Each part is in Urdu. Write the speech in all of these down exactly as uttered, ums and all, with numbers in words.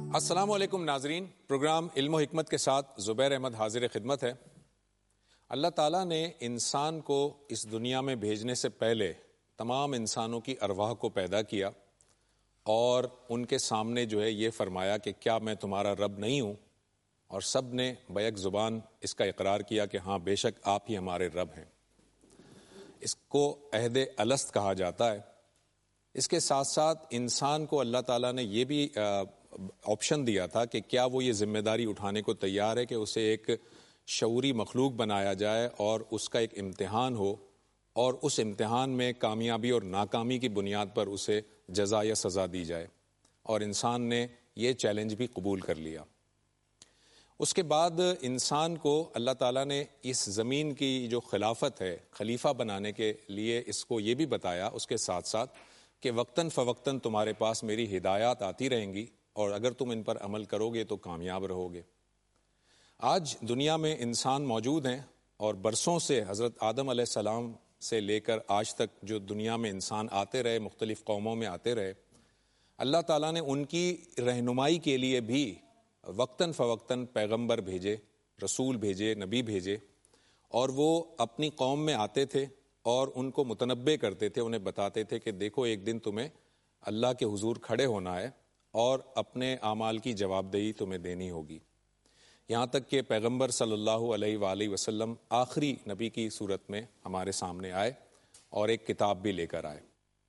السلام علیکم ناظرین، پروگرام علم و حکمت کے ساتھ زبیر احمد حاضر خدمت ہے۔ اللہ تعالیٰ نے انسان کو اس دنیا میں بھیجنے سے پہلے تمام انسانوں کی ارواح کو پیدا کیا اور ان کے سامنے جو ہے یہ فرمایا کہ کیا میں تمہارا رب نہیں ہوں، اور سب نے بیک زبان اس کا اقرار کیا کہ ہاں بے شک آپ ہی ہمارے رب ہیں۔ اس کو عہد الست کہا جاتا ہے۔ اس کے ساتھ ساتھ انسان کو اللہ تعالیٰ نے یہ بھی آپشن دیا تھا کہ کیا وہ یہ ذمہ داری اٹھانے کو تیار ہے کہ اسے ایک شعوری مخلوق بنایا جائے اور اس کا ایک امتحان ہو، اور اس امتحان میں کامیابی اور ناکامی کی بنیاد پر اسے جزا یا سزا دی جائے، اور انسان نے یہ چیلنج بھی قبول کر لیا۔ اس کے بعد انسان کو اللہ تعالیٰ نے اس زمین کی جو خلافت ہے، خلیفہ بنانے کے لیے اس کو یہ بھی بتایا اس کے ساتھ ساتھ کہ وقتاً فوقتاً تمہارے پاس میری ہدایات آتی رہیں گی، اور اگر تم ان پر عمل کرو گے تو کامیاب رہو گے۔ آج دنیا میں انسان موجود ہیں، اور برسوں سے حضرت آدم علیہ السلام سے لے کر آج تک جو دنیا میں انسان آتے رہے، مختلف قوموں میں آتے رہے، اللہ تعالیٰ نے ان کی رہنمائی کے لیے بھی وقتاً فوقتاً پیغمبر بھیجے، رسول بھیجے، نبی بھیجے، اور وہ اپنی قوم میں آتے تھے اور ان کو متنبع کرتے تھے، انہیں بتاتے تھے کہ دیکھو ایک دن تمہیں اللہ کے حضور کھڑے ہونا ہے اور اپنے اعمال کی جواب دہی تمہیں دینی ہوگی۔ یہاں تک کہ پیغمبر صلی اللہ علیہ وآلہ وسلم آخری نبی کی صورت میں ہمارے سامنے آئے اور ایک کتاب بھی لے کر آئے۔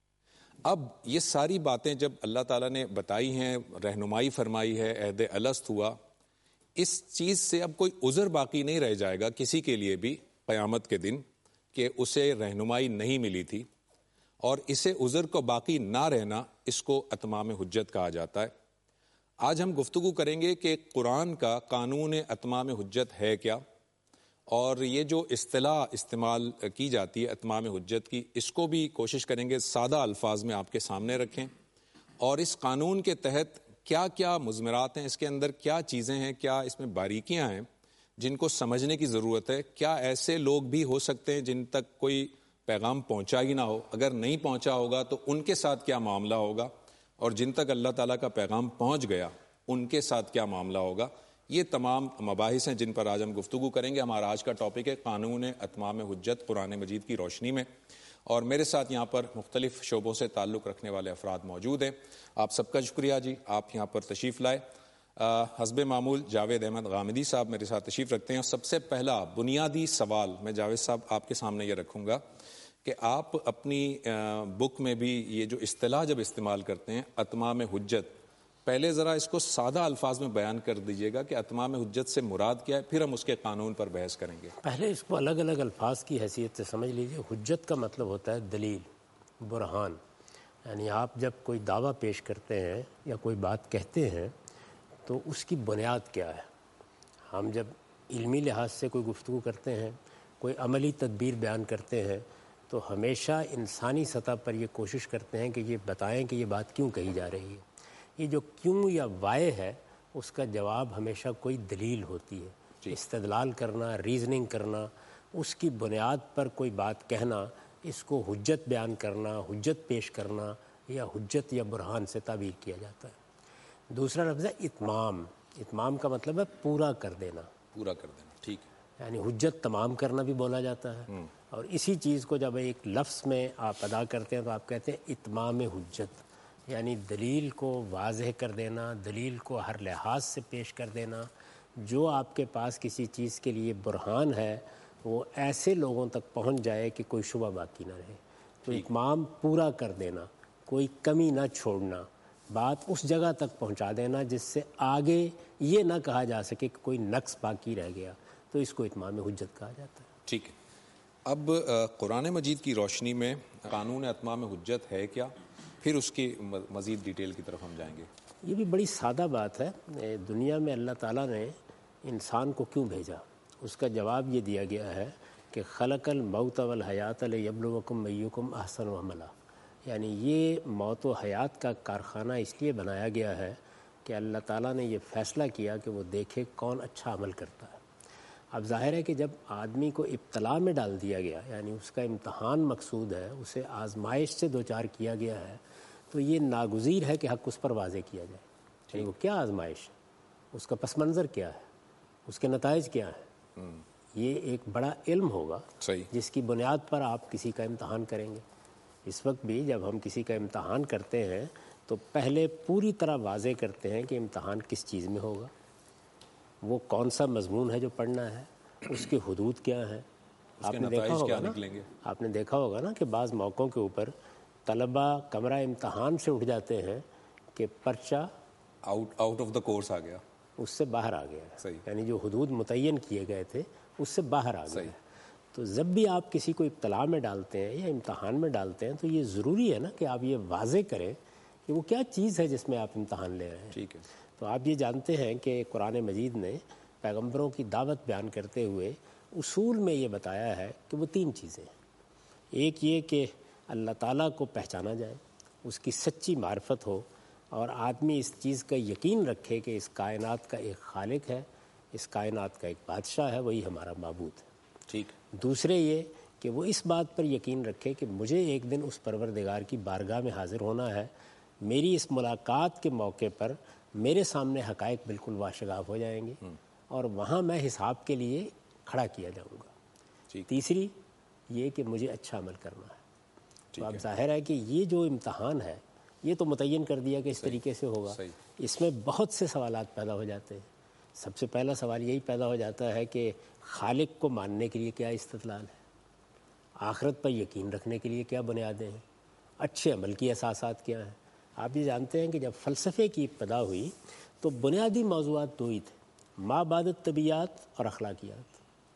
اب یہ ساری باتیں جب اللہ تعالیٰ نے بتائی ہیں، رہنمائی فرمائی ہے، عہد الست ہوا، اس چیز سے اب کوئی عذر باقی نہیں رہ جائے گا کسی کے لیے بھی قیامت کے دن کہ اسے رہنمائی نہیں ملی تھی، اور اسے عذر کو باقی نہ رہنا اس کو اتمام حجت کہا جاتا ہے۔ آج ہم گفتگو کریں گے کہ قرآن کا قانون اتمام حجت ہے کیا، اور یہ جو اصطلاح استعمال کی جاتی ہے اتمام حجت کی، اس کو بھی کوشش کریں گے سادہ الفاظ میں آپ کے سامنے رکھیں، اور اس قانون کے تحت کیا کیا مضمرات ہیں، اس کے اندر کیا چیزیں ہیں، کیا اس میں باریکیاں ہیں جن کو سمجھنے کی ضرورت ہے۔ کیا ایسے لوگ بھی ہو سکتے ہیں جن تک کوئی پیغام پہنچا ہی نہ ہو؟ اگر نہیں پہنچا ہوگا تو ان کے ساتھ کیا معاملہ ہوگا، اور جن تک اللہ تعالیٰ کا پیغام پہنچ گیا ان کے ساتھ کیا معاملہ ہوگا؟ یہ تمام مباحث ہیں جن پر آج ہم گفتگو کریں گے۔ ہمارا آج کا ٹاپک ہے قانون اتمام حجت قرآن مجید کی روشنی میں، اور میرے ساتھ یہاں پر مختلف شعبوں سے تعلق رکھنے والے افراد موجود ہیں۔ آپ سب کا شکریہ جی، آپ یہاں پر تشریف لائے۔ حسب معمول جاوید احمد غامدی صاحب میرے ساتھ تشریف رکھتے ہیں۔ سب سے پہلا بنیادی سوال میں جاوید صاحب آپ کے سامنے یہ رکھوں گا کہ آپ اپنی بک میں بھی یہ جو اصطلاح جب استعمال کرتے ہیں اتمام حجت، پہلے ذرا اس کو سادہ الفاظ میں بیان کر دیجئے گا کہ اتمام حجت سے مراد کیا ہے، پھر ہم اس کے قانون پر بحث کریں گے۔ پہلے اس کو الگ الگ الفاظ کی حیثیت سے سمجھ لیجئے۔ حجت کا مطلب ہوتا ہے دلیل، برہان، یعنی آپ جب کوئی دعویٰ پیش کرتے ہیں یا کوئی بات کہتے ہیں تو اس کی بنیاد کیا ہے۔ ہم جب علمی لحاظ سے کوئی گفتگو کرتے ہیں، کوئی عملی تدبیر بیان کرتے ہیں، تو ہمیشہ انسانی سطح پر یہ کوشش کرتے ہیں کہ یہ بتائیں کہ یہ بات کیوں کہی جا رہی ہے۔ یہ جو کیوں یا وائے ہے، اس کا جواب ہمیشہ کوئی دلیل ہوتی ہے۔ جی۔ استدلال کرنا، ریزننگ کرنا، اس کی بنیاد پر کوئی بات کہنا، اس کو حجت بیان کرنا، حجت پیش کرنا، یا حجت یا برہان سے تعبیر کیا جاتا ہے۔ دوسرا لفظ ہے اتمام۔ اتمام کا مطلب ہے پورا کر دینا، پورا کر دینا، ٹھیک ہے۔ یعنی حجت تمام کرنا بھی بولا جاتا ہے، اور اسی چیز کو جب ایک لفظ میں آپ ادا کرتے ہیں تو آپ کہتے ہیں اتمام حجت، یعنی دلیل کو واضح کر دینا، دلیل کو ہر لحاظ سے پیش کر دینا۔ جو آپ کے پاس کسی چیز کے لیے برہان ہے وہ ایسے لوگوں تک پہنچ جائے کہ کوئی شبہ باقی نہ رہے۔ تو اتمام پورا کر دینا، کوئی کمی نہ چھوڑنا، بات اس جگہ تک پہنچا دینا جس سے آگے یہ نہ کہا جا سکے کہ کوئی نقص باقی رہ گیا، تو اس کو اتمام حجت کہا جاتا ہے۔ ٹھیک ہے۔ اب قرآن مجید کی روشنی میں قانون اتمام حجت ہے کیا، پھر اس کی مزید ڈیٹیل کی طرف ہم جائیں گے۔ یہ بھی بڑی سادہ بات ہے۔ دنیا میں اللہ تعالیٰ نے انسان کو کیوں بھیجا، اس کا جواب یہ دیا گیا ہے کہ خلق الموت والحیات لیبلوکم ایکم احسن عملا، یعنی یہ موت و حیات کا کارخانہ اس لیے بنایا گیا ہے کہ اللہ تعالیٰ نے یہ فیصلہ کیا کہ وہ دیکھے کون اچھا عمل کرتا ہے۔ اب ظاہر ہے کہ جب آدمی کو ابتلا میں ڈال دیا گیا، یعنی اس کا امتحان مقصود ہے، اسے آزمائش سے دوچار کیا گیا ہے، تو یہ ناگزیر ہے کہ حق اس پر واضح کیا جائے۔ یعنی وہ کیا آزمائش ہے، اس کا پس منظر کیا ہے، اس کے نتائج کیا ہیں، یہ ایک بڑا علم ہوگا جس کی بنیاد پر آپ کسی کا امتحان کریں گے۔ اس وقت بھی جب ہم کسی کا امتحان کرتے ہیں تو پہلے پوری طرح واضح کرتے ہیں کہ امتحان کس چیز میں ہوگا، وہ کون سا مضمون ہے جو پڑھنا ہے، اس کے حدود کیا ہیں۔ آپ نے دیکھا ہوگا نا آپ نے دیکھا ہوگا نا کہ بعض موقعوں کے اوپر طلبہ کمرہ امتحان سے اٹھ جاتے ہیں کہ پرچہ out out of the course آ گیا، اس سے باہر آ گیا، یعنی جو حدود متعین کیے گئے تھے اس سے باہر آ گیا۔ تو جب بھی آپ کسی کو ابتلا میں ڈالتے ہیں یا امتحان میں ڈالتے ہیں تو یہ ضروری ہے نا کہ آپ یہ واضح کریں کہ وہ کیا چیز ہے جس میں آپ امتحان لے رہے ہیں۔ ٹھیک ہے، تو آپ یہ جانتے ہیں کہ قرآن مجید نے پیغمبروں کی دعوت بیان کرتے ہوئے اصول میں یہ بتایا ہے کہ وہ تین چیزیں ہیں۔ ایک یہ کہ اللہ تعالیٰ کو پہچانا جائے، اس کی سچی معرفت ہو اور آدمی اس چیز کا یقین رکھے کہ اس کائنات کا ایک خالق ہے، اس کائنات کا ایک بادشاہ ہے، وہی ہمارا معبود ہے۔ ٹھیک۔ دوسرے یہ کہ وہ اس بات پر یقین رکھے کہ مجھے ایک دن اس پروردگار کی بارگاہ میں حاضر ہونا ہے، میری اس ملاقات کے موقع پر میرے سامنے حقائق بالکل واشگاف ہو جائیں گے اور وہاں میں حساب کے لیے کھڑا کیا جاؤں گا۔ تیسری یہ کہ مجھے اچھا عمل کرنا ہے۔ تو اب ظاہر ہے کہ یہ جو امتحان ہے یہ تو متعین کر دیا کہ اس طریقے سے ہوگا، اس میں بہت سے سوالات پیدا ہو جاتے ہیں۔ سب سے پہلا سوال یہی پیدا ہو جاتا ہے کہ خالق کو ماننے کے لیے کیا استدلال ہے، آخرت پر یقین رکھنے کے لیے کیا بنیادیں ہیں، اچھے عمل کی اساسات کیا ہیں۔ آپ یہ جانتے ہیں کہ جب فلسفے کی ابتدا ہوئی تو بنیادی موضوعات دو ہی تھے، مابعد طبیعیات اور اخلاقیات۔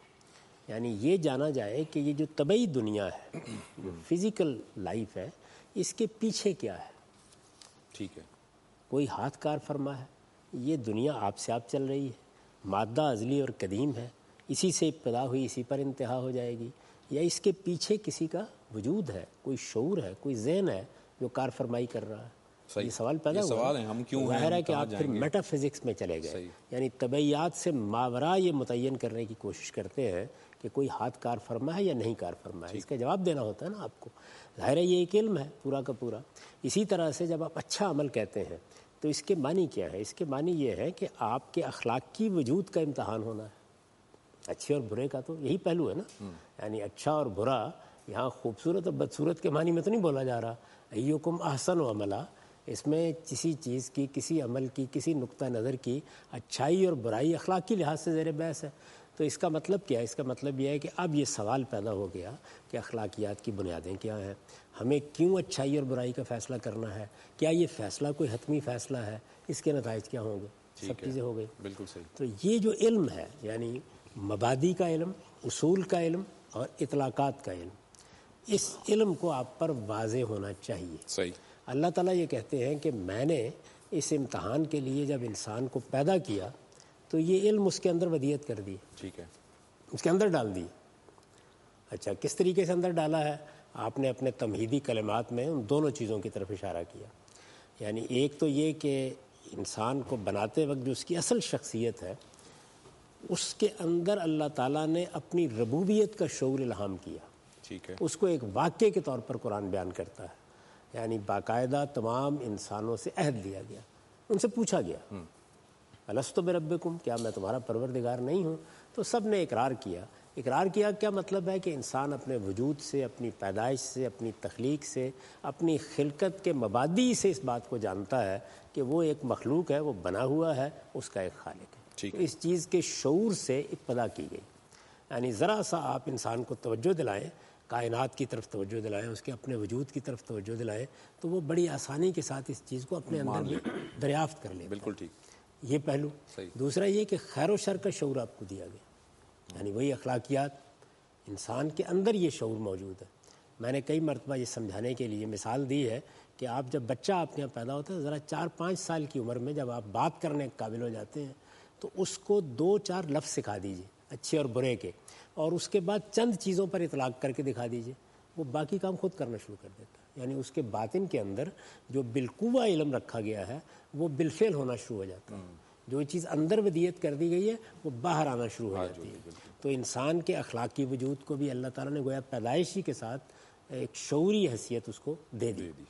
یعنی یہ جانا جائے کہ یہ جو طبعی دنیا ہے، جو فزیکل لائف ہے، اس کے پیچھے کیا ہے۔ ٹھیک ہے، کوئی ہاتھ کار فرما ہے، یہ دنیا آپ سے آپ چل رہی ہے، مادہ ازلی اور قدیم ہے، اسی سے ابتدا ہوئی اسی پر انتہا ہو جائے گی، یا اس کے پیچھے کسی کا وجود ہے، کوئی شعور ہے، کوئی ذہن ہے جو کار فرمائی کر رہا ہے۔ یہ سوال پیدا ہوا، سوال ہے ہم کیوں ہیں، ظاہر ہے کہ آپ پھر میٹا فزکس میں چلے گئے، یعنی طبعیات سے ماورا یہ متعین کرنے کی کوشش کرتے ہیں کہ کوئی ہاتھ کار فرما ہے یا نہیں کار فرما ہے۔ اس کا جواب دینا ہوتا ہے نا آپ کو، ظاہر ہے یہ ایک علم ہے پورا کا پورا۔ اسی طرح سے جب آپ اچھا عمل کہتے ہیں تو اس کے معنی کیا ہے؟ اس کے معنی یہ ہے کہ آپ کے اخلاقی وجود کا امتحان ہونا ہے، اچھے اور برے کا تو یہی پہلو ہے نا۔ یعنی اچھا اور برا یہاں خوبصورت اور بدصورت کے معنی میں تو نہیں بولا جا رہا، ایکم احسن عملا، اس میں کسی چیز کی، کسی عمل کی، کسی نقطہ نظر کی اچھائی اور برائی اخلاقی لحاظ سے زیر بحث ہے۔ تو اس کا مطلب کیا ہے؟ اس کا مطلب یہ ہے کہ اب یہ سوال پیدا ہو گیا کہ اخلاقیات کی بنیادیں کیا ہیں، ہمیں کیوں اچھائی اور برائی کا فیصلہ کرنا ہے، کیا یہ فیصلہ کوئی حتمی فیصلہ ہے، اس کے نتائج کیا ہوں گے، سب چیزیں ہو گئی۔ بالکل صحیح۔ تو یہ جو علم ہے، یعنی مبادی کا علم، اصول کا علم اور اطلاقات کا علم، اس علم کو آپ پر واضح ہونا چاہیے۔ صحیح۔ اللہ تعالیٰ یہ کہتے ہیں کہ میں نے اس امتحان کے لیے جب انسان کو پیدا کیا تو یہ علم اس کے اندر ودیت کر دی، ٹھیک ہے، اس کے اندر ڈال دی۔ اچھا، کس طریقے سے اندر ڈالا ہے؟ آپ نے اپنے تمہیدی کلمات میں ان دونوں چیزوں کی طرف اشارہ کیا، یعنی ایک تو یہ کہ انسان کو بناتے وقت جو اس کی اصل شخصیت ہے اس کے اندر اللہ تعالیٰ نے اپنی ربوبیت کا شعور الہام کیا، ٹھیک ہے، اس کو ایک واقعے کے طور پر قرآن بیان کرتا ہے۔ یعنی باقاعدہ تمام انسانوں سے عہد لیا گیا، ان سے پوچھا گیا الستو بربکم، کیا میں تمہارا پروردگار نہیں ہوں؟ تو سب نے اقرار کیا۔ اقرار کیا کیا مطلب ہے کہ انسان اپنے وجود سے، اپنی پیدائش سے، اپنی تخلیق سے، اپنی خلقت کے مبادی سے اس بات کو جانتا ہے کہ وہ ایک مخلوق ہے، وہ بنا ہوا ہے، اس کا ایک خالق ہے۔ تو اس چیز کے شعور سے ابتدا کی گئی۔ یعنی ذرا سا آپ انسان کو توجہ دلائیں، کائنات کی طرف توجہ دلائیں، اس کے اپنے وجود کی طرف توجہ دلائیں، تو وہ بڑی آسانی کے ساتھ اس چیز کو اپنے اندر بھی دریافت کر لے۔ بالکل ٹھیک، یہ پہلو۔ دوسرا یہ کہ خیر و شر کا شعور آپ کو دیا گیا، یعنی وہی اخلاقیات، انسان کے اندر یہ شعور موجود ہے۔ میں نے کئی مرتبہ یہ سمجھانے کے لیے مثال دی ہے کہ آپ جب بچہ آپ کے یہاں پیدا ہوتا ہے، ذرا چار پانچ سال کی عمر میں جب آپ بات کرنے کے قابل ہو جاتے ہیں تو اس کو دو چار لفظ سکھا دیجئے اچھے اور برے کے، اور اس کے بعد چند چیزوں پر اطلاق کر کے دکھا دیجئے، وہ باقی کام خود کرنا شروع کر دیتا ہے۔ یعنی اس کے باطن کے اندر جو بالقوہ علم رکھا گیا ہے وہ بالفعل ہونا شروع ہو جاتا ہے، جو چیز اندر ودیت کر دی گئی ہے وہ باہر آنا شروع ہو جاتی ہے۔ تو انسان کے اخلاقی وجود کو بھی اللہ تعالیٰ نے گویا پیدائشی کے ساتھ ایک شعوری حیثیت اس کو دے دی۔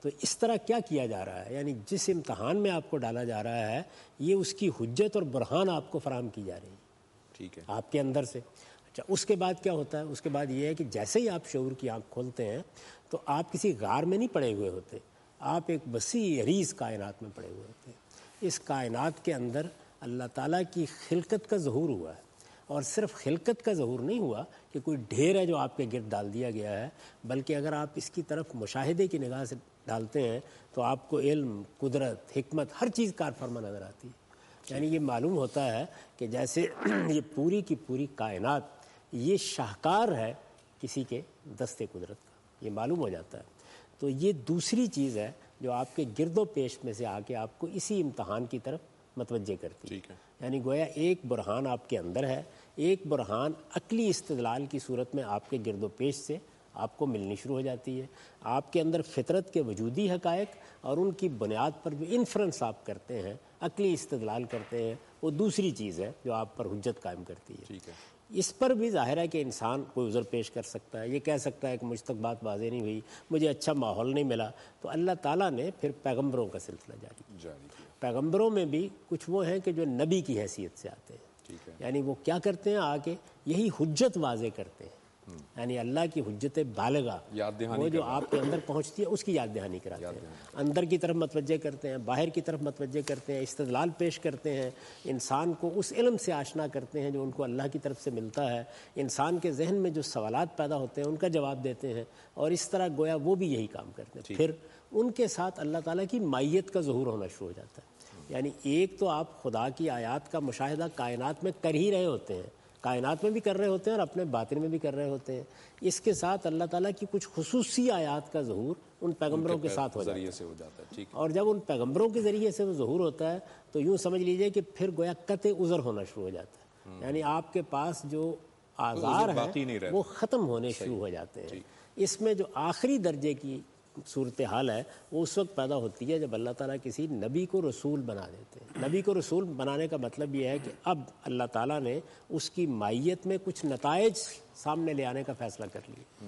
تو اس طرح کیا کیا جا رہا ہے، یعنی جس امتحان میں آپ کو ڈالا جا رہا ہے یہ اس کی حجت اور برہان آپ کو فراہم کی جا رہی ہے ٹھیک ہے آپ کے اندر سے. اچھا اس کے بعد کیا ہوتا ہے؟ اس کے بعد یہ ہے کہ جیسے ہی آپ شعور کی آنکھ کھولتے ہیں تو آپ کسی غار میں نہیں پڑے ہوئے ہوتے، آپ ایک وسیع عریض کائنات میں پڑے ہوئے ہوتے ہیں. اس کائنات کے اندر اللہ تعالیٰ کی خلقت کا ظہور ہوا ہے، اور صرف خلقت کا ظہور نہیں ہوا کہ کوئی ڈھیر ہے جو آپ کے گرد ڈال دیا گیا ہے، بلکہ اگر آپ اس کی طرف مشاہدے کی نگاہ سے ڈالتے ہیں تو آپ کو علم، قدرت، حکمت، ہر چیز کار فرما نظر آتی ہے. یعنی یہ معلوم ہوتا ہے کہ جیسے یہ پوری کی پوری کائنات یہ شاہکار ہے کسی کے دست قدرت کا، یہ معلوم ہو جاتا ہے. تو یہ دوسری چیز ہے جو آپ کے گرد و پیش میں سے آ کے آپ کو اسی امتحان کی طرف متوجہ کرتی ہے. یعنی گویا ایک برہان آپ کے اندر ہے، ایک برہان عقلی استدلال کی صورت میں آپ کے گرد و پیش سے آپ کو ملنی شروع ہو جاتی ہے. آپ کے اندر فطرت کے وجودی حقائق اور ان کی بنیاد پر جو انفرنس آپ کرتے ہیں، عقلی استدلال کرتے ہیں، وہ دوسری چیز ہے جو آپ پر حجت قائم کرتی ہے. ٹھیک ہے. اس پر بھی ظاہر ہے کہ انسان کوئی عذر پیش کر سکتا ہے، یہ کہہ سکتا ہے کہ مجھ تک بات واضح نہیں ہوئی، مجھے اچھا ماحول نہیں ملا. تو اللہ تعالیٰ نے پھر پیغمبروں کا سلسلہ جاری کیا. پیغمبروں میں بھی کچھ وہ ہیں کہ جو نبی کی حیثیت سے آتے ہیں، یعنی وہ کیا کرتے ہیں؟ آ کے یہی حجت واضح کرتے ہیں، یعنی اللہ کی حجت بالغہ وہ جو آپ کے اندر پہنچتی ہے اس کی یاد دہانی کراتے ہیں، اندر کی طرف متوجہ کرتے ہیں، باہر کی طرف متوجہ کرتے ہیں، استدلال پیش کرتے ہیں، انسان کو اس علم سے آشنا کرتے ہیں جو ان کو اللہ کی طرف سے ملتا ہے، انسان کے ذہن میں جو سوالات پیدا ہوتے ہیں ان کا جواب دیتے ہیں، اور اس طرح گویا وہ بھی یہی کام کرتے ہیں. پھر ان کے ساتھ اللہ تعالیٰ کی مائیت کا ظہور ہونا شروع ہو جاتا ہے. یعنی ایک تو آپ خدا کی آیات کا مشاہدہ کائنات میں کر ہی رہے ہوتے ہیں، کائنات میں بھی کر رہے ہوتے ہیں اور اپنے باطن میں بھی کر رہے ہوتے ہیں. اس کے ساتھ اللہ تعالیٰ کی کچھ خصوصی آیات کا ظہور ان پیغمبروں کے ساتھ ہو جاتا ہے، اور جب ان پیغمبروں کے ذریعے سے وہ ظہور ہوتا ہے تو یوں سمجھ لیجئے کہ پھر گویا قطع عذر ہونا شروع ہو جاتا ہے. یعنی آپ کے پاس جو آزار ہیں وہ ختم ہونے شروع ہو جاتے ہیں. اس میں جو آخری درجے کی صورتحال ہے وہ اس وقت پیدا ہوتی ہے جب اللہ تعالیٰ کسی نبی کو رسول بنا دیتے ہیں. نبی کو رسول بنانے کا مطلب یہ ہے کہ اب اللہ تعالیٰ نے اس کی مائیت میں کچھ نتائج سامنے لے آنے کا فیصلہ کر لیا.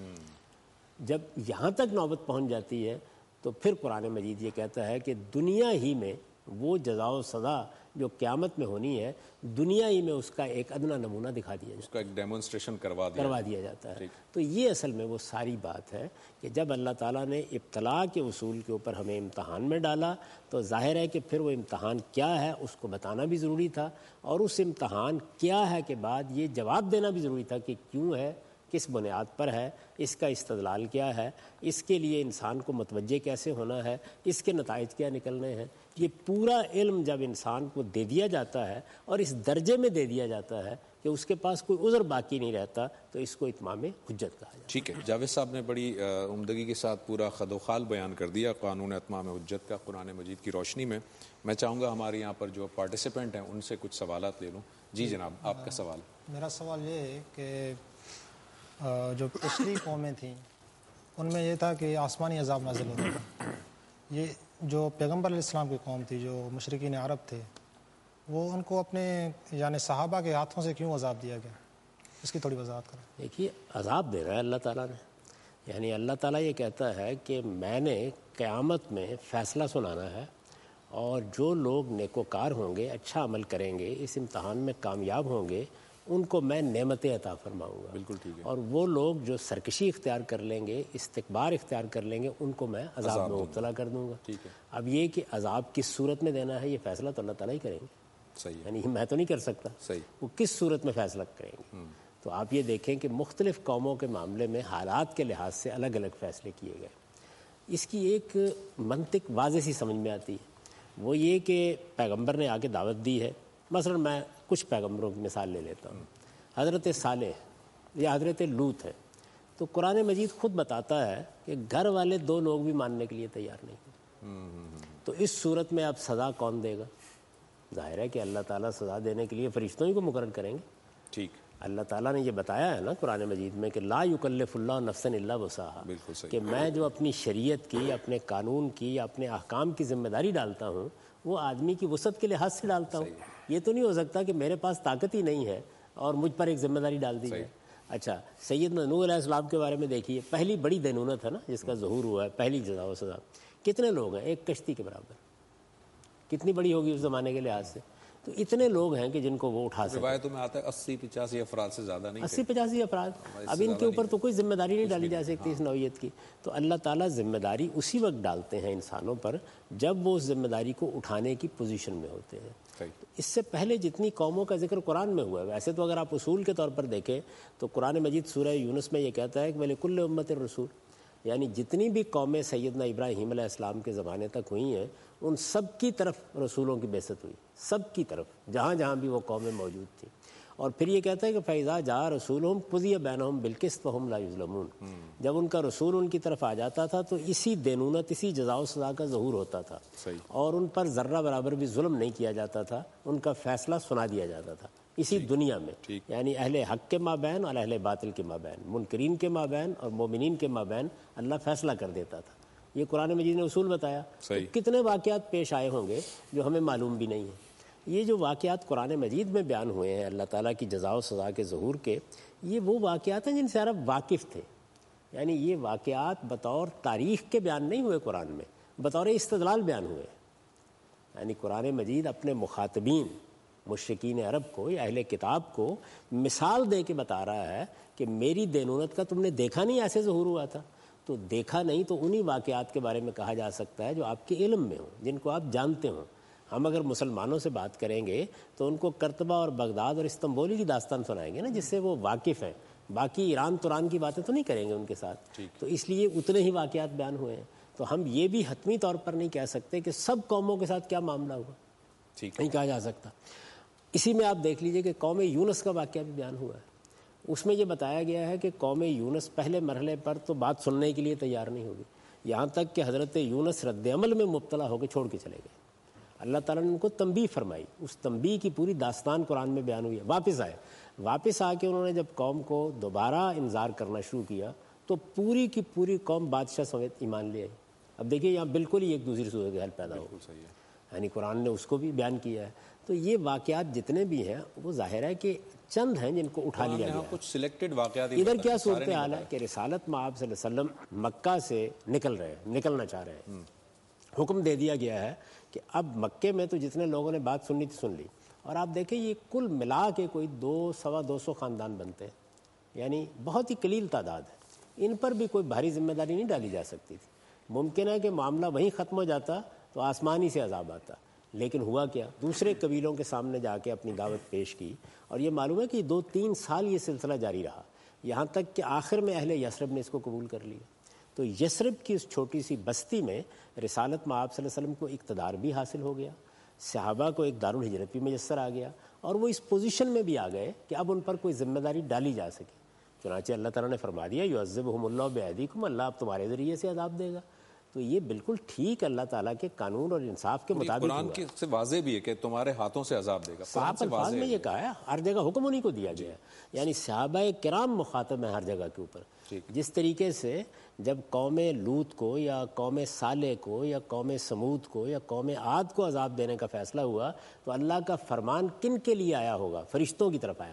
جب یہاں تک نوبت پہنچ جاتی ہے تو پھر قرآن مجید یہ کہتا ہے کہ دنیا ہی میں وہ جزا و سزا جو قیامت میں ہونی ہے دنیا ہی میں اس کا ایک ادنا نمونہ دکھا دیا جاتا ہے، اس کا ایک ڈیمونسٹریشن کروا دیا کروا دیا جاتا ہے. تو یہ اصل میں وہ ساری بات ہے کہ جب اللہ تعالیٰ نے ابتلاء کے اصول کے اوپر ہمیں امتحان میں ڈالا تو ظاہر ہے کہ پھر وہ امتحان کیا ہے اس کو بتانا بھی ضروری تھا، اور اس امتحان کیا ہے کے بعد یہ جواب دینا بھی ضروری تھا کہ کیوں ہے، کس بنیاد پر ہے، اس کا استدلال کیا ہے، اس کے لیے انسان کو متوجہ کیسے ہونا ہے، اس کے نتائج کیا نکلنے ہیں. یہ پورا علم جب انسان کو دے دیا جاتا ہے اور اس درجے میں دے دیا جاتا ہے کہ اس کے پاس کوئی عذر باقی نہیں رہتا تو اس کو اتمام حجت کہا جاتا ہے. ٹھیک ہے. جاوید صاحب نے بڑی عمدگی کے ساتھ پورا خد و خال بیان کر دیا قانون اتمام حجت کا قرآن مجید کی روشنی میں. میں چاہوں گا ہمارے یہاں پر جو پارٹیسپینٹ ہیں ان سے کچھ سوالات لے لوں. جی جناب آپ کا سوال. میرا سوال یہ ہے کہ جو پچھلی قومیں تھیں ان میں یہ تھا کہ آسمانی عذاب نازل ہوتا تھا. یہ جو پیغمبر علیہ السلام کی قوم تھی جو مشرکین عرب تھے وہ ان کو اپنے یعنی صحابہ کے ہاتھوں سے کیوں عذاب دیا گیا؟ اس کی تھوڑی وضاحت کریں. دیکھیے عذاب دے رہا ہے اللہ تعالیٰ نے، یعنی اللہ تعالیٰ یہ کہتا ہے کہ میں نے قیامت میں فیصلہ سنانا ہے اور جو لوگ نیکوکار ہوں گے، اچھا عمل کریں گے، اس امتحان میں کامیاب ہوں گے، ان کو میں نعمتیں عطا فرماؤں گا. بالکل ٹھیک ہے. اور وہ لوگ جو سرکشی اختیار کر لیں گے، استکبار اختیار کر لیں گے، ان کو میں عذاب میں مبتلا کر دوں گا. ٹھیک ہے. اب یہ کہ عذاب کس صورت میں دینا ہے یہ فیصلہ تو اللہ تعالیٰ ہی کریں گے. صحیح. یعنی میں تو نہیں کر سکتا. صحیح. وہ کس صورت میں فیصلہ کریں گے. تو آپ یہ دیکھیں کہ مختلف قوموں کے معاملے میں حالات کے لحاظ سے الگ الگ فیصلے کیے گئے. اس کی ایک منطق واضح سی سمجھ میں آتی ہے، وہ یہ کہ پیغمبر نے آگے دعوت دی ہے. مثلا میں کچھ پیغمبروں کی مثال لے لیتا ہوں. حضرت صالح یا حضرت لوط ہے تو قرآن مجید خود بتاتا ہے کہ گھر والے دو لوگ بھی ماننے کے لیے تیار نہیں. تو اس صورت میں اب سزا کون دے گا؟ ظاہر ہے کہ اللہ تعالیٰ سزا دینے کے لیے فرشتوں ہی کو مقرر کریں گے. ٹھیک. اللہ تعالیٰ نے یہ بتایا ہے نا قرآن مجید میں کہ لا یکلف اللہ نفسا الا وسعہا، بالکل صحیح. کہ میں جو اپنی شریعت کی، اپنے قانون کی، اپنے احکام کی ذمہ داری ڈالتا ہوں وہ آدمی کی وسعت کے لحاظ سے ڈالتا ہوں. یہ تو نہیں ہو سکتا کہ میرے پاس طاقت ہی نہیں ہے اور مجھ پر ایک ذمہ داری ڈال دی ہے. اچھا سیدنا نوح علیہ السلام کے بارے میں دیکھیے، پہلی بڑی دینونت ہے نا جس کا ظہور ہوا ہے، پہلی جزا و سزا کتنے لوگ ہیں؟ ایک کشتی کے برابر. کتنی بڑی ہوگی اس زمانے کے لحاظ سے؟ تو اتنے لوگ ہیں کہ جن کو وہ اٹھا سکتے. روایتوں میں آتا ہے اسی پچاسی افراد سے زیادہ نہیں. اسی پچاسی افراد. اب ان کے اوپر تو کوئی ذمہ داری نہیں ڈالی جا سکتی اس نوعیت کی. تو اللہ تعالیٰ ذمہ داری اسی وقت ڈالتے ہیں انسانوں پر جب وہ اس ذمہ داری کو اٹھانے کی پوزیشن میں ہوتے ہیں. اس سے پہلے جتنی قوموں کا ذکر قرآن میں ہوا ہے، ویسے تو اگر آپ اصول کے طور پر دیکھیں تو قرآن مجید سورہ یونس میں یہ کہتا ہے کہ وَلِكُلِّ أُمَّةٍ رسول، یعنی جتنی بھی قومیں سیدنا ابراہیم علیہ السلام کے زمانے تک ہوئی ہیں ان سب کی طرف رسولوں کی بعثت ہوئی، سب کی طرف، جہاں جہاں بھی وہ قومیں موجود تھیں. اور پھر یہ کہتا ہے کہ فَإِذَا جَاءَ رَسُولُهُمْ قُضِيَ بَيْنَهُمْ بِالْقِسْطِ وَهُمْ لَا يُظْلَمُونَ. جب ان کا رسول ان کی طرف آ جاتا تھا تو اسی دینونت، اسی جزا و سزا کا ظہور ہوتا تھا اور ان پر ذرہ برابر بھی ظلم نہیں کیا جاتا تھا، ان کا فیصلہ سنا دیا جاتا تھا اسی دنیا میں. یعنی اہل حق کے مابین اور اہل باطل کے مابین، منکرین کے مابین اور مومنین کے مابین اللہ فیصلہ کر دیتا تھا. یہ قرآن مجید نے اصول بتایا. کتنے واقعات پیش آئے ہوں گے جو ہمیں معلوم بھی نہیں ہیں. یہ جو واقعات قرآن مجید میں بیان ہوئے ہیں اللہ تعالیٰ کی جزا و سزا کے ظہور کے، یہ وہ واقعات ہیں جن سے عرب واقف تھے. یعنی یہ واقعات بطور تاریخ کے بیان نہیں ہوئے قرآن میں، بطور استدلال بیان ہوئے. یعنی قرآن مجید اپنے مخاطبین مشرکین عرب کو یا اہل کتاب کو مثال دے کے بتا رہا ہے کہ میری دینونت کا تم نے دیکھا نہیں ایسے ظہور ہوا تھا. تو دیکھا نہیں تو انہی واقعات کے بارے میں کہا جا سکتا ہے جو آپ کے علم میں ہوں، جن کو آپ جانتے ہوں. ہم اگر مسلمانوں سے بات کریں گے تو ان کو کرتبہ اور بغداد اور استنبول کی داستان سنائیں گے نا، جس سے وہ واقف ہیں. باقی ایران توران کی باتیں تو نہیں کریں گے ان کے ساتھ. تو اس لیے اتنے ہی واقعات بیان ہوئے ہیں. تو ہم یہ بھی حتمی طور پر نہیں کہہ سکتے کہ سب قوموں کے ساتھ کیا معاملہ ہوا، نہیں کہا جا سکتا. اسی میں آپ دیکھ لیجئے کہ قوم یونس کا واقعہ بھی بیان ہوا ہے. اس میں یہ بتایا گیا ہے کہ قوم یونس پہلے مرحلے پر تو بات سننے کے لیے تیار نہیں ہوگی، یہاں تک کہ حضرت یونس رد عمل میں مبتلا ہو کے چھوڑ کے چلے گئے. اللہ تعالیٰ نے ان کو تنبیہ فرمائی. اس تنبیہ کی پوری داستان قرآن میں بیان ہوئی ہے. واپس آئے، واپس آ کے انہوں نے جب قوم کو دوبارہ انذار کرنا شروع کیا تو پوری کی پوری قوم بادشاہ سمیت ایمان لے آئی. اب دیکھیے یہاں بالکل ہی ایک دوسری صورتحال پیدا ہو گئی. یعنی قرآن نے اس کو بھی بیان کیا ہے. تو یہ واقعات جتنے بھی ہیں وہ ظاہر ہے کہ چند ہیں جن کو اٹھا لیا گیا. کچھ سلیکٹڈ واقعات. ادھر کیا صورتحال ہے کہ رسالت میں آپ صلی اللہ علیہ وسلم مکہ سے نکل رہے ہیں، نکلنا چاہ رہے ہیں. حکم دے دیا گیا ہے کہ اب مکے میں تو جتنے لوگوں نے بات سننی تھی سن لی. اور آپ دیکھیں یہ کل ملا کے کوئی دو سوا دو سو خاندان بنتے ہیں، یعنی بہت ہی قلیل تعداد ہے. ان پر بھی کوئی بھاری ذمہ داری نہیں ڈالی جا سکتی تھی. ممکن ہے کہ معاملہ وہیں ختم ہو جاتا تو آسمانی سے عذاب آتا. لیکن ہوا کیا، دوسرے قبیلوں کے سامنے جا کے اپنی دعوت پیش کی. اور یہ معلوم ہے کہ دو تین سال یہ سلسلہ جاری رہا، یہاں تک کہ آخر میں اہل یثرب نے اس کو قبول کر لیا. تو یثرب کی اس چھوٹی سی بستی میں رسالت میں آپ صلی اللہ علیہ وسلم کو اقتدار بھی حاصل ہو گیا، صحابہ کو ایک دارالہجرت بھی میسر آ گیا، اور وہ اس پوزیشن میں بھی آ گئے کہ اب ان پر کوئی ذمہ داری ڈالی جا سکے. چنانچہ اللہ تعالیٰ نے فرما دیا یعذبہم اللہ بایدیکم، اللہ اب تمہارے ذریعے سے عذاب دے گا. تو یہ بالکل ٹھیک اللہ تعالیٰ کے قانون اور انصاف کے مطابق قرآن کی سے واضح بھی ہے کہ تمہارے ہاتھوں سے عذاب دے گا. صاحب الفاظ میں یہ کہا ہے، ہر جگہ حکم انہیں کو دیا گیا ہے. یعنی صحابہ کرام مخاطب ہیں ہر جگہ کے اوپر. جس طریقے سے جب قوم لوط کو یا قوم صالح کو یا قوم سمود کو یا قوم عاد کو عذاب دینے کا فیصلہ ہوا تو اللہ کا فرمان کن کے لیے آیا ہوگا؟ فرشتوں کی طرف آیا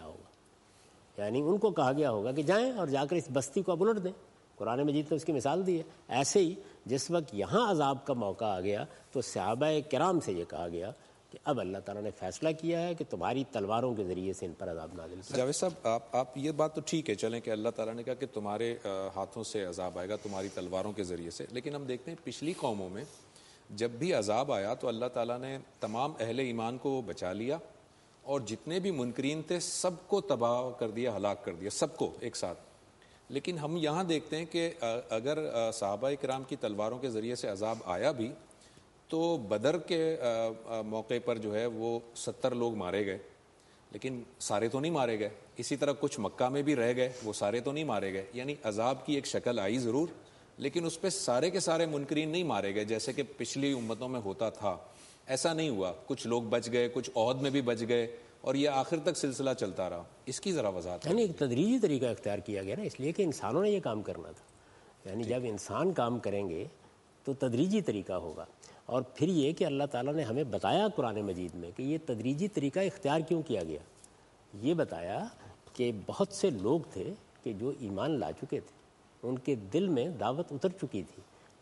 ہوگا. یعنی ان کو کہا گیا ہوگا کہ جائیں اور جا کر اس بستی کو اب الٹ دیں. قرآن مجید نے اس کی مثال دی ہے. ایسے ہی جس وقت یہاں عذاب کا موقع آ گیا تو صحابہ کرام سے یہ کہا گیا کہ اب اللہ تعالیٰ نے فیصلہ کیا ہے کہ تمہاری تلواروں کے ذریعے سے ان پر عذاب نازل کیا. جاوید صاحب آپ آپ یہ بات تو ٹھیک ہے چلیں کہ اللہ تعالیٰ نے کہا کہ تمہارے ہاتھوں سے عذاب آئے گا تمہاری تلواروں کے ذریعے سے، لیکن ہم دیکھتے ہیں پچھلی قوموں میں جب بھی عذاب آیا تو اللہ تعالیٰ نے تمام اہل ایمان کو بچا لیا اور جتنے بھی منکرین تھے سب کو تباہ کر دیا، ہلاک کر دیا، سب کو ایک ساتھ. لیکن ہم یہاں دیکھتے ہیں کہ اگر صحابہ کرام کی تلواروں کے ذریعے سے عذاب آیا بھی تو بدر کے موقع پر جو ہے وہ ستر لوگ مارے گئے، لیکن سارے تو نہیں مارے گئے. اسی طرح کچھ مکہ میں بھی رہ گئے، وہ سارے تو نہیں مارے گئے. یعنی عذاب کی ایک شکل آئی ضرور، لیکن اس پہ سارے کے سارے منکرین نہیں مارے گئے جیسے کہ پچھلی امتوں میں ہوتا تھا. ایسا نہیں ہوا. کچھ لوگ بچ گئے، کچھ عہد میں بھی بچ گئے، اور یہ آخر تک سلسلہ چلتا رہا. اس کی ذرا وضاحت. یعنی ایک تدریجی طریقہ اختیار کیا گیا نا، اس لیے کہ انسانوں نے یہ کام کرنا تھا. یعنی جب انسان کام کریں گے تو تدریجی طریقہ ہوگا. اور پھر یہ کہ اللہ تعالیٰ نے ہمیں بتایا قرآن مجید میں کہ یہ تدریجی طریقہ اختیار کیوں کیا گیا. یہ بتایا کہ بہت سے لوگ تھے کہ جو ایمان لا چکے تھے، ان کے دل میں دعوت اتر چکی تھی،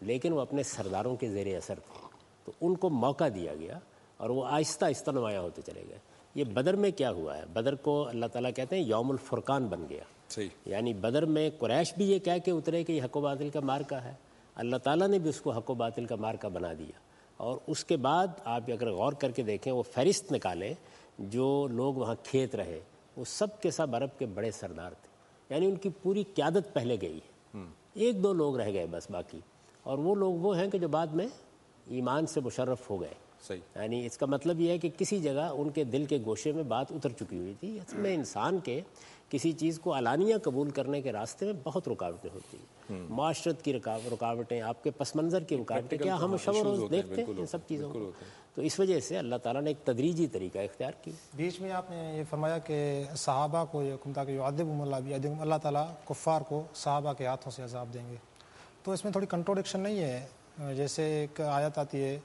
لیکن وہ اپنے سرداروں کے زیر اثر تھے، تو ان کو موقع دیا گیا اور وہ آہستہ آہستہ نمایاں ہوتے چلے گئے۔ یہ بدر میں کیا ہوا ہے، بدر کو اللہ تعالیٰ کہتے ہیں یوم الفرقان بن گیا، صحیح، یعنی بدر میں قریش بھی یہ کہہ کے اترے کہ یہ حق و باطل کا مارکا ہے، اللہ تعالیٰ نے بھی اس کو حق و باطل کا مارکا بنا دیا۔ اور اس کے بعد آپ اگر غور کر کے دیکھیں وہ فہرست نکالیں جو لوگ وہاں کھیت رہے، وہ سب کے سب عرب کے بڑے سردار تھے، یعنی ان کی پوری قیادت پہلے گئی ہے، ایک دو لوگ رہ گئے بس باقی، اور وہ لوگ وہ ہیں کہ جو بعد میں ایمان سے مشرف ہو گئے۔ صحیح، یعنی اس کا مطلب یہ ہے کہ کسی جگہ ان کے دل کے گوشے میں بات اتر چکی ہوئی تھی۔ اصل میں انسان کے کسی چیز کو علانیہ قبول کرنے کے راستے میں بہت رکاوٹیں ہوتی ہیں، معاشرت کی رکاوٹیں، آپ کے پس منظر کی رکاوٹیں، کیا ہم شب و روز دیکھتے ہیں ان سب چیزوں کو؟ تو اس وجہ سے اللہ تعالیٰ نے ایک تدریجی طریقہ اختیار کیا۔ بیچ میں آپ نے یہ فرمایا کہ صحابہ کو یہ حکم تھا کہ یعذبہم اللہ بیدہم، اللہ تعالیٰ کفار کو صحابہ کے ہاتھوں سے عذاب دیں گے، تو اس میں تھوڑی کنٹروڈکشن نہیں ہے؟ جیسے ایک آیت آتی ہے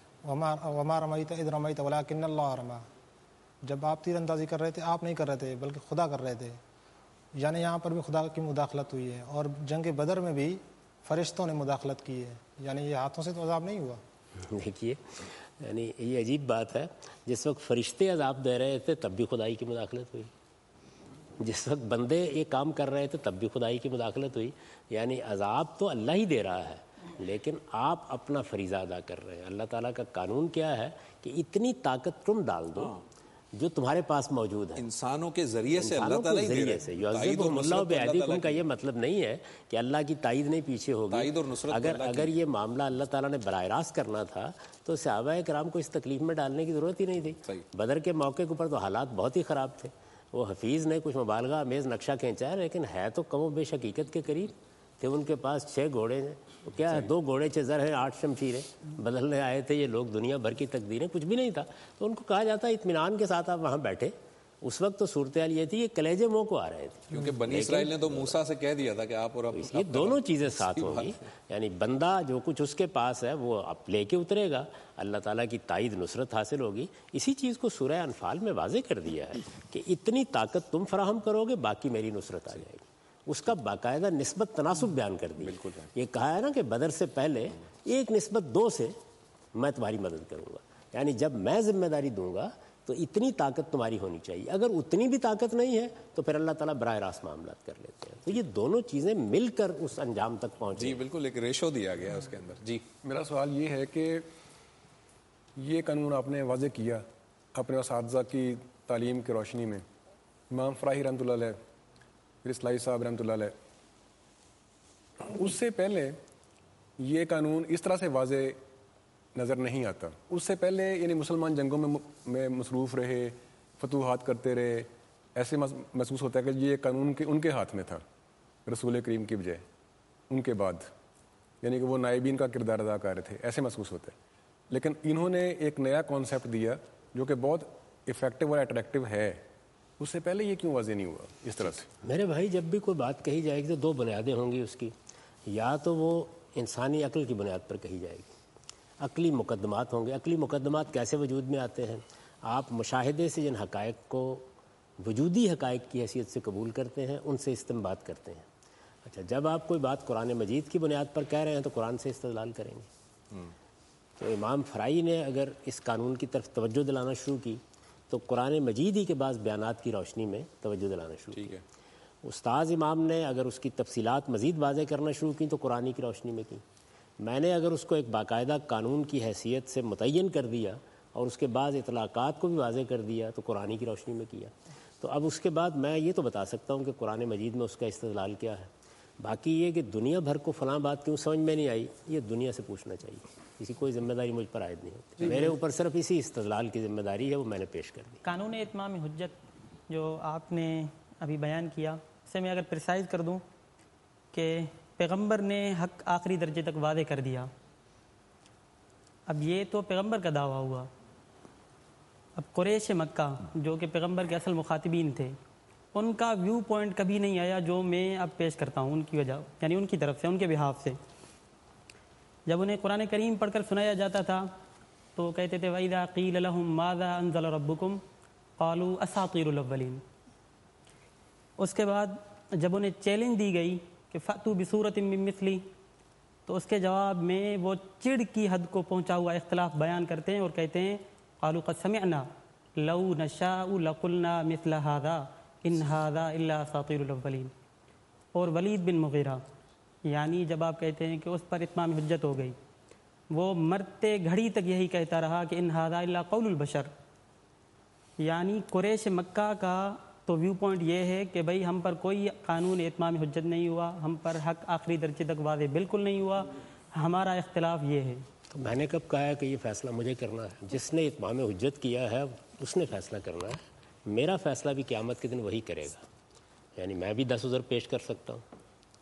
وما رمیت اذ رمیت ولکن اللہ رمی، جب آپ تیر اندازی کر رہے تھے آپ نہیں کر رہے تھے بلکہ خدا کر رہے تھے، یعنی یہاں پر بھی خدا کی مداخلت ہوئی ہے، اور جنگ بدر میں بھی فرشتوں نے مداخلت کی ہے، یعنی یہ ہاتھوں سے تو عذاب نہیں ہوا۔ دیکھیے یعنی یہ عجیب بات ہے، جس وقت فرشتے عذاب دے رہے تھے تب بھی خدائی کی مداخلت ہوئی، جس وقت بندے یہ کام کر رہے تھے تب بھی خدائی کی مداخلت ہوئی۔ یعنی عذاب تو اللہ ہی دے رہا ہے لیکن آپ اپنا فریضہ ادا کر رہے ہیں۔ اللہ تعالیٰ کا قانون کیا ہے کہ اتنی طاقت تم ڈال دو جو تمہارے پاس موجود ہے، انسانوں کے ذریعے سے اللہ انسانوں تعالیٰ کے ہی دے ذریعے رہے سے ہیں۔ یعذبہم اللہ بأیدیکم کا یہ مطلب نہیں ہے کہ اللہ کی تائید نہیں پیچھے ہوگی۔ تائید اور نصرت اگر اگر یہ معاملہ اللہ تعالیٰ نے براہ راست کرنا تھا تو صحابہ کرام کو اس تکلیف میں ڈالنے کی ضرورت ہی نہیں تھی۔ بدر کے موقع کے اوپر تو حالات بہت ہی خراب تھے، وہ حفیظ نے کچھ مبالغہ آمیز نقشہ کھینچا ہے لیکن ہے تو کم و بیش حقیقت کے قریب تھے۔ ان کے پاس چھ گھوڑے ہیں، کیا ہے، دو گھوڑے چھ زر ہیں، آٹھ شمشیریں، بدلنے آئے تھے یہ لوگ دنیا بھر کی تقدیریں، کچھ بھی نہیں تھا۔ تو ان کو کہا جاتا ہے اطمینان کے ساتھ آپ وہاں بیٹھے۔ اس وقت تو صورتحال یہ تھی، یہ کلیجے منہ کو آ رہے تھے، کیونکہ بنی اسرائیل نے تو موسیٰ سے کہہ دیا تھا کہ آپ اور یہ دونوں چیزیں ساتھ ہوں گی، یعنی بندہ جو کچھ اس کے پاس ہے وہ اب لے کے اترے گا، اللہ تعالیٰ کی تائید نصرت حاصل ہوگی۔ اسی چیز کو سورہ انفال میں واضح کر دیا ہے کہ اتنی طاقت تم فراہم کرو گے باقی میری نصرت آ جائے گی۔ اس کا باقاعدہ نسبت تناسب بیان کر دی، یہ کہا ہے نا کہ بدر سے پہلے ایک نسبت دو سے میں تمہاری مدد کروں گا، یعنی جب میں ذمہ داری دوں گا تو اتنی طاقت تمہاری ہونی چاہیے، اگر اتنی بھی طاقت نہیں ہے تو پھر اللہ تعالیٰ براہ راست معاملات کر لیتے ہیں۔ تو یہ دونوں چیزیں مل کر اس انجام تک پہنچے۔ جی بالکل، ایک ریشو دیا گیا اس کے اندر۔ جی میرا سوال یہ ہے کہ یہ قانون آپ نے واضح کیا اپنے اساتذہ کی تعلیم کی روشنی میں، امام فراہی رحمۃ اللہ علیہ، پھر اصلاحی صاحب رحمۃ اللہ علیہ، اس سے پہلے یہ قانون اس طرح سے واضح نظر نہیں آتا۔ اس سے پہلے یعنی مسلمان جنگوں میں میں مصروف رہے، فتوحات کرتے رہے، ایسے محسوس ہوتا ہے کہ یہ قانون کے ان کے ہاتھ میں تھا رسول کریم کی بجائے، ان کے بعد یعنی کہ وہ نائبین کا کردار ادا کر رہے تھے، ایسے محسوس ہوتا ہے۔ لیکن انہوں نے ایک نیا کانسیپٹ دیا جو کہ بہت افیکٹو اور اٹریکٹیو ہے، اس سے پہلے یہ کیوں واضح نہیں ہوا اس طرح سے؟ میرے بھائی جب بھی کوئی بات کہی جائے گی تو دو بنیادیں ہوں گی اس کی، یا تو وہ انسانی عقل کی بنیاد پر کہی جائے گی، عقلی مقدمات ہوں گے۔ عقلی مقدمات کیسے وجود میں آتے ہیں؟ آپ مشاہدے سے جن حقائق کو وجودی حقائق کی حیثیت سے قبول کرتے ہیں ان سے استنباط کرتے ہیں۔ اچھا، جب آپ کوئی بات قرآن مجید کی بنیاد پر کہہ رہے ہیں تو قرآن سے استدلال کریں گے۔ تو امام فرائی نے اگر اس قانون کی طرف توجہ دلانا شروع کی تو قرآن مجید ہی کے بعض بیانات کی روشنی میں توجہ دلانا شروع کی۔ استاذ امام نے اگر اس کی تفصیلات مزید واضح کرنا شروع کی تو قرآن کی روشنی میں کی۔ میں نے اگر اس کو ایک باقاعدہ قانون کی حیثیت سے متعین کر دیا اور اس کے بعد اطلاقات کو بھی واضح کر دیا تو قرآن کی روشنی میں کیا۔ تو اب اس کے بعد میں یہ تو بتا سکتا ہوں کہ قرآن مجید میں اس کا استدلال کیا ہے۔ باقی یہ کہ دنیا بھر کو فلاں بات کیوں سمجھ میں نہیں آئی، یہ دنیا سے پوچھنا چاہیے، کسی کوئی ذمہ داری مجھ پر عائد نہیں ہوتی۔ میرے اوپر صرف اسی استدلال کی ذمہ داری ہے، وہ میں نے پیش کر دی۔ قانون اتمام حجت جو آپ نے ابھی بیان کیا، اسے میں اگر پرسائز کر دوں کہ پیغمبر نے حق آخری درجے تک واضح کر دیا، اب یہ تو پیغمبر کا دعویٰ ہوا، اب قریش مکہ جو کہ پیغمبر کے اصل مخاطبین تھے ان کا ویو پوائنٹ کبھی نہیں آیا جو میں اب پیش کرتا ہوں ان کی وجہ، یعنی ان کی طرف سے، ان کے بہاف سے۔ جب انہیں قرآن کریم پڑھ کر سنایا جاتا تھا تو کہتے تھے وَإِذَا قِيلَ لَهُم مَاذَا أَنزَلَ رَبُّكُمْ قَالُوا أَسَاطِيرُ الْأَوَّلِينَ۔ اس کے بعد جب انہیں چیلنج دی گئی کہ فَأْتُوا بِسُورَةٍ مِّن مِّثْلِهِ، تو اس کے جواب میں وہ چڑ کی حد کو پہنچا ہوا اختلاف بیان کرتے ہیں اور کہتے ہیں قالوا قد سمعنا لو نشاء لقلنا مثل هذا ان هذا الا اساطیر الاولین. اور ولید بن مغیرہ یعنی جب آپ کہتے ہیں کہ اس پر اتمام حجت ہو گئی، وہ مرتے گھڑی تک یہی کہتا رہا کہ ان هذا الا قول البشر. یعنی قریش مکہ کا تو ویو پوائنٹ یہ ہے کہ بھئی ہم پر کوئی قانون اتمام حجت نہیں ہوا، ہم پر حق آخری درجے تک واضح بالکل نہیں ہوا، ہمارا اختلاف یہ ہے. تو میں نے کب کہا ہے کہ یہ فیصلہ مجھے کرنا ہے؟ جس نے اتمام حجت کیا ہے اس نے فیصلہ کرنا ہے. میرا فیصلہ بھی قیامت کے دن وہی کرے گا. یعنی میں بھی دس عذر پیش کر سکتا ہوں،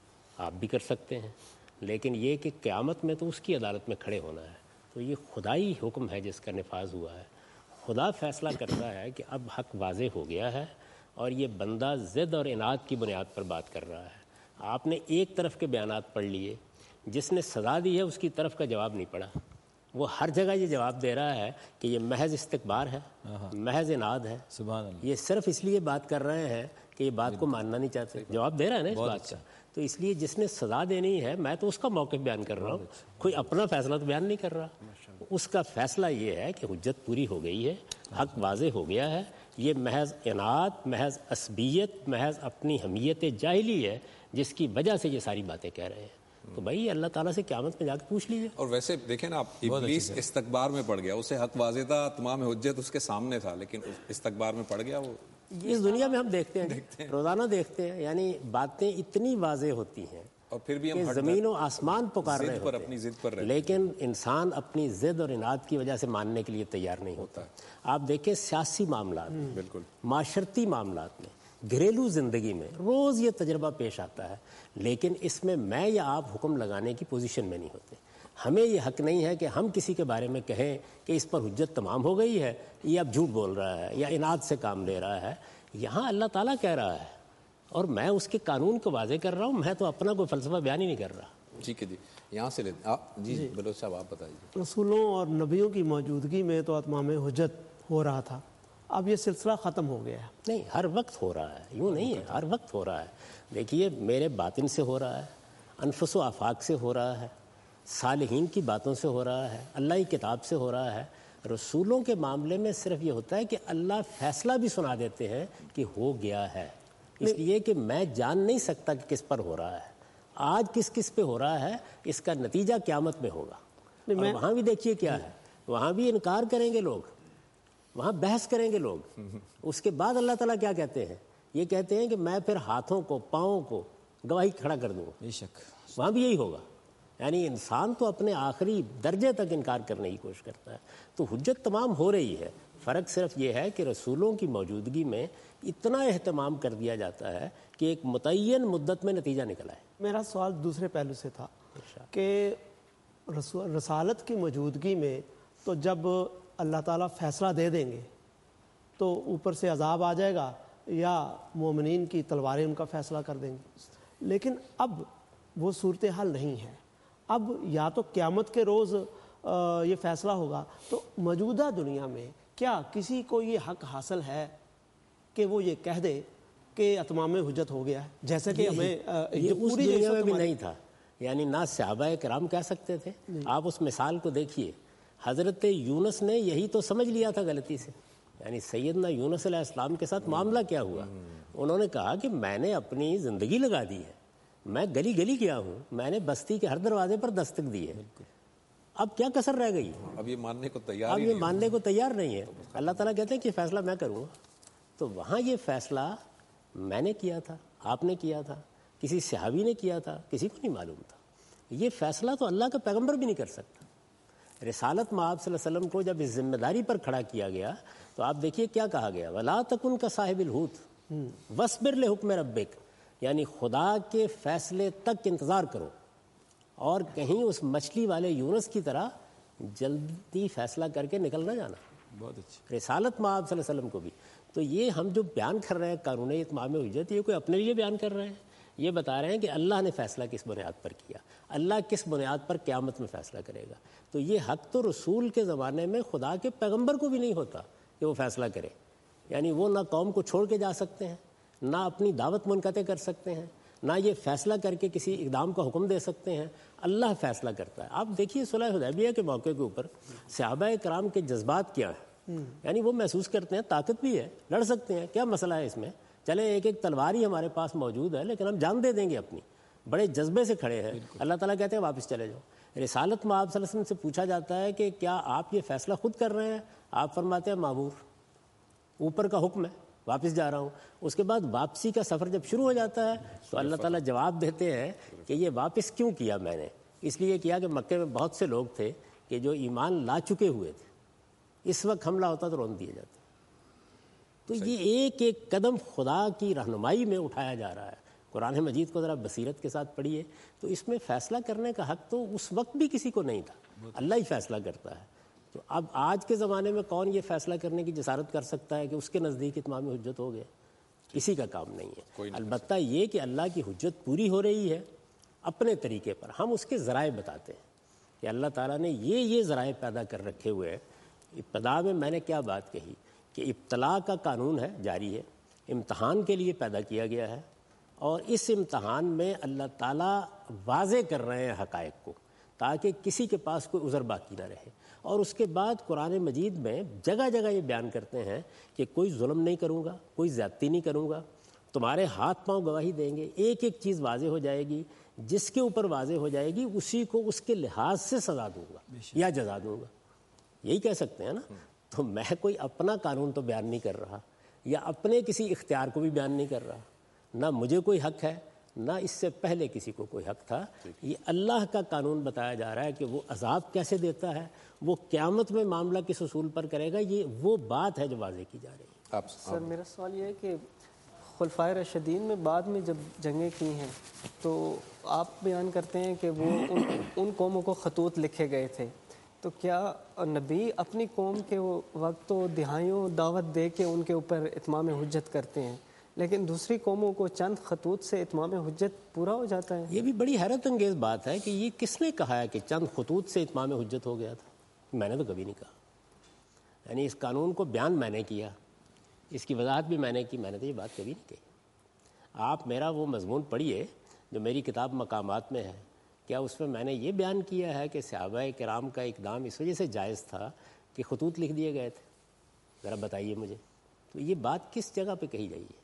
آپ بھی کر سکتے ہیں، لیکن یہ کہ قیامت میں تو اس کی عدالت میں کھڑے ہونا ہے. تو یہ خدائی حکم ہے جس کا نفاذ ہوا ہے. خدا فیصلہ کرتا ہے کہ اب حق واضح ہو گیا ہے اور یہ بندہ ضد اور اناد کی بنیاد پر بات کر رہا ہے. آپ نے ایک طرف کے بیانات پڑھ لیے، جس نے سزا دی ہے اس کی طرف کا جواب نہیں پڑھا. وہ ہر جگہ یہ جواب دے رہا ہے کہ یہ محض استکبار ہے، محض اناد ہے. سبحان اللہ. یہ صرف اس لیے بات کر رہے ہیں کہ یہ بات کو ماننا نہیں چاہتے. جواب دے رہا ہے نا اس بات کا. تو اس لیے جس نے سزا دینی ہے میں تو اس کا موقف بیان کر رہا ہوں، کوئی اپنا فیصلہ تو بیان نہیں کر رہا. اس کا فیصلہ یہ ہے کہ حجت پوری ہو گئی ہے، حق واضح ہو گیا ہے. یہ محض اناد، محض عصبیت، محض اپنی حمیت جاہلی ہے جس کی وجہ سے یہ ساری باتیں کہہ رہے ہیں. تو بھائی اللہ تعالیٰ سے قیامت میں جا کے پوچھ لیجیے. اور ویسے دیکھیں نا آپ، ابلیس استکبار میں پڑ گیا. اسے حق واضح تھا، تمام حجت اس کے سامنے تھا، لیکن استکبار میں پڑ گیا. وہ اس دنیا میں ہم دیکھتے ہیں، روزانہ دیکھتے ہیں. یعنی باتیں اتنی واضح ہوتی ہیں اور پھر بھی کہ زمین و آسمان پکار رہے ہوتے اپنی ضد پر ہیں، لیکن انسان اپنی ضد اور اناد کی وجہ سے ماننے کے لیے تیار نہیں ہوتا. آپ دیکھیں سیاسی معاملات، بالکل معاشرتی معاملات میں، گھریلو زندگی میں روز یہ تجربہ پیش آتا ہے، لیکن اس میں میں یا آپ حکم لگانے کی پوزیشن میں نہیں ہوتے. ہمیں یہ حق نہیں ہے کہ ہم کسی کے بارے میں کہیں کہ اس پر حجت تمام ہو گئی ہے، یہ اب جھوٹ بول رہا ہے یا اناد سے کام لے رہا ہے. یہاں اللہ تعالیٰ کہہ رہا ہے اور میں اس کے قانون کو واضح کر رہا ہوں. میں تو اپنا کوئی فلسفہ بیان ہی نہیں کر رہا. ٹھیک ہے جی، یہاں سے لیتے آپ. جی بلوچ صاحب آپ بتائیے. رسولوں اور نبیوں کی موجودگی میں تو اتمام حجت ہو رہا تھا، اب یہ سلسلہ ختم ہو گیا ہے. نہیں، ہر وقت ہو رہا ہے، یوں نہیں ہے، ہر وقت ہو رہا ہے. دیکھیے میرے باطن سے ہو رہا ہے، انفس و آفاق سے ہو رہا ہے، صالحین کی باتوں سے ہو رہا ہے، اللہ کی کتاب سے ہو رہا ہے. رسولوں کے معاملے میں صرف یہ ہوتا ہے کہ اللہ فیصلہ بھی سنا دیتے ہیں کہ ہو گیا ہے، اس لیے کہ میں جان نہیں سکتا کہ کس پر ہو رہا ہے، آج کس کس پہ ہو رہا ہے، اس کا نتیجہ قیامت میں ہوگا. اور وہاں بھی دیکھیے کیا ہے، وہاں بھی انکار کریں گے لوگ، وہاں بحث کریں گے لوگ. اس کے بعد اللہ تعالیٰ کیا کہتے ہیں؟ یہ کہتے ہیں کہ میں پھر ہاتھوں کو پاؤں کو گواہی کھڑا کر دوں گا. بے شک وہاں بھی یہی ہوگا. یعنی انسان تو اپنے آخری درجے تک انکار کرنے کی کوشش کرتا ہے. تو حجت تمام ہو رہی ہے. فرق صرف یہ ہے کہ رسولوں کی موجودگی میں اتنا اہتمام کر دیا جاتا ہے کہ ایک متعین مدت میں نتیجہ نکل آئے. میرا سوال دوسرے پہلو سے تھا کہ رسالت کی موجودگی میں تو جب اللہ تعالیٰ فیصلہ دے دیں گے تو اوپر سے عذاب آ جائے گا یا مومنین کی تلواریں ان کا فیصلہ کر دیں گی. لیکن اب وہ صورتحال نہیں ہے. اب یا تو قیامت کے روز یہ فیصلہ ہوگا. تو موجودہ دنیا میں کیا کسی کو یہ حق حاصل ہے کہ وہ یہ کہہ دے کہ اتمام حجت ہو گیا ہے، جیسے کہ ہمیں یہ اس دنیا میں بھی نہیں تھا. یعنی نہ صحابہ کرام کہہ سکتے تھے. آپ اس مثال کو دیکھیے، حضرت یونس نے یہی تو سمجھ لیا تھا غلطی سے. یعنی سیدنا یونس علیہ السلام کے ساتھ معاملہ کیا ہوا؟ انہوں نے کہا کہ میں نے اپنی زندگی لگا دی ہے، میں گلی گلی گیا ہوں، میں نے بستی کے ہر دروازے پر دستک دی ہے، اب کیا کسر رہ گئی؟ اب یہ ماننے کو تیار اب یہ ماننے کو تیار نہیں ہے. اللہ تعالیٰ کہتے ہیں کہ فیصلہ میں کروں گا. تو وہاں یہ فیصلہ میں نے کیا تھا، آپ نے کیا تھا، کسی صحابی نے کیا تھا، کسی کو نہیں معلوم تھا. یہ فیصلہ تو اللہ کا پیغمبر بھی نہیں کر سکتا. رسالت مآب صلی اللہ علیہ وسلم کو جب اس ذمہ داری پر کھڑا کیا گیا تو آپ دیکھیے کیا کہا گیا، وَلَا تَكُنْ كَصَاحِبِ الْحُوتِ وَاصْبِرْ لِحُكْمِ رَبِّكَ. یعنی خدا کے فیصلے تک انتظار کرو اور کہیں اس مچھلی والے یونس کی طرح جلدی فیصلہ کر کے نکل نہ جانا. بہت اچھا. رسالت مآب صلی اللہ علیہ وسلم کو بھی. تو یہ ہم جو بیان کر رہے ہیں قانون اتمام حجت، یہ کوئی اپنے لیے بیان کر رہے ہیں؟ یہ بتا رہے ہیں کہ اللہ نے فیصلہ کس بنیاد پر کیا، اللہ کس بنیاد پر قیامت میں فیصلہ کرے گا. تو یہ حق تو رسول کے زمانے میں خدا کے پیغمبر کو بھی نہیں ہوتا کہ وہ فیصلہ کرے. یعنی وہ نہ قوم کو چھوڑ کے جا سکتے ہیں، نہ اپنی دعوت منقطع کر سکتے ہیں، نہ یہ فیصلہ کر کے کسی اقدام کا حکم دے سکتے ہیں، اللہ فیصلہ کرتا ہے۔ آپ دیکھیے صلح حدیبیہ کے موقع کے اوپر صحابہ کرام کے جذبات کیا ہیں، یعنی وہ محسوس کرتے ہیں طاقت بھی ہے، لڑ سکتے ہیں، کیا مسئلہ ہے اس میں، چلے ایک ایک تلوار ہی ہمارے پاس موجود ہے لیکن ہم جان دے دیں گے اپنی، بڑے جذبے سے کھڑے ہیں۔ اللہ تعالیٰ کہتے ہیں واپس چلے جاؤ۔ رسالت میں آپ صلی اللہ علیہ وسلم سے پوچھا جاتا ہے کہ کیا آپ یہ فیصلہ خود کر رہے ہیں؟ آپ فرماتے ہیں مامور، اوپر کا حکم ہے، واپس جا رہا ہوں۔ اس کے بعد واپسی کا سفر جب شروع ہو جاتا ہے تو اللہ تعالیٰ جواب دیتے ہیں کہ یہ واپس کیوں کیا میں نے؟ اس لیے کیا کہ مکے میں بہت سے لوگ تھے کہ جو ایمان لا چکے ہوئے تھے، اس وقت حملہ ہوتا تو رون دیے جاتے۔ تو یہ ایک ایک قدم خدا کی رہنمائی میں اٹھایا جا رہا ہے۔ قرآن مجید کو ذرا بصیرت کے ساتھ پڑھیے تو اس میں فیصلہ کرنے کا حق تو اس وقت بھی کسی کو نہیں تھا، اللہ ہی فیصلہ کرتا ہے۔ تو اب آج کے زمانے میں کون یہ فیصلہ کرنے کی جسارت کر سکتا ہے کہ اس کے نزدیک اتمام حجت ہو گیا؟ کسی کا کام نہیں ہے۔ البتہ یہ کہ اللہ کی حجت پوری ہو رہی ہے اپنے طریقے پر، ہم اس کے ذرائع بتاتے ہیں کہ اللہ تعالیٰ نے یہ یہ ذرائع پیدا کر رکھے ہوئے ہیں۔ ابتدا میں میں نے کیا بات کہی کہ ابتلا کا قانون ہے، جاری ہے، امتحان کے لیے پیدا کیا گیا ہے، اور اس امتحان میں اللہ تعالیٰ واضح کر رہے ہیں حقائق کو تاکہ کسی کے پاس کوئی عذر باقی نہ رہے۔ اور اس کے بعد قرآن مجید میں جگہ جگہ یہ بیان کرتے ہیں کہ کوئی ظلم نہیں کروں گا، کوئی زیادتی نہیں کروں گا، تمہارے ہاتھ پاؤں گواہی دیں گے، ایک ایک چیز واضح ہو جائے گی، جس کے اوپر واضح ہو جائے گی اسی کو اس کے لحاظ سے سزا دوں گا یا جزا دوں گا، یہی کہہ سکتے ہیں نا۔ تو میں کوئی اپنا قانون تو بیان نہیں کر رہا یا اپنے کسی اختیار کو بھی بیان نہیں کر رہا، نہ مجھے کوئی حق ہے نہ اس سے پہلے کسی کو کوئی حق تھا۔ یہ اللہ کا قانون بتایا جا رہا ہے کہ وہ عذاب کیسے دیتا ہے، وہ قیامت میں معاملہ کس اصول پر کرے گا، یہ وہ بات ہے جو واضح کی جا رہی ہے۔ آپ سر میرا سوال یہ ہے کہ خلفائے راشدین میں بعد میں جب جنگیں کی ہیں تو آپ بیان کرتے ہیں کہ وہ ان ان قوموں کو خطوط لکھے گئے تھے، تو کیا نبی اپنی قوم کے وقت تو دہائیوں دعوت دے کے ان کے اوپر اتمام حجت کرتے ہیں، لیکن دوسری قوموں کو چند خطوط سے اتمام حجت پورا ہو جاتا ہے؟ یہ بھی بڑی حیرت انگیز بات ہے کہ یہ کس نے کہا ہے کہ چند خطوط سے اتمام حجت ہو گیا تھا؟ میں نے تو کبھی نہیں کہا۔ یعنی اس قانون کو بیان میں نے کیا، اس کی وضاحت بھی میں نے کی، میں نے تو یہ بات کبھی نہیں کہی۔ آپ میرا وہ مضمون پڑھیے جو میری کتاب مقامات میں ہے، کیا اس میں میں نے یہ بیان کیا ہے کہ صحابہ کرام کا اقدام اس وجہ سے جائز تھا کہ خطوط لکھ دیے گئے تھے؟ ذرا بتائیے مجھے۔ تو یہ بات کس جگہ پہ کہی گئی ہے؟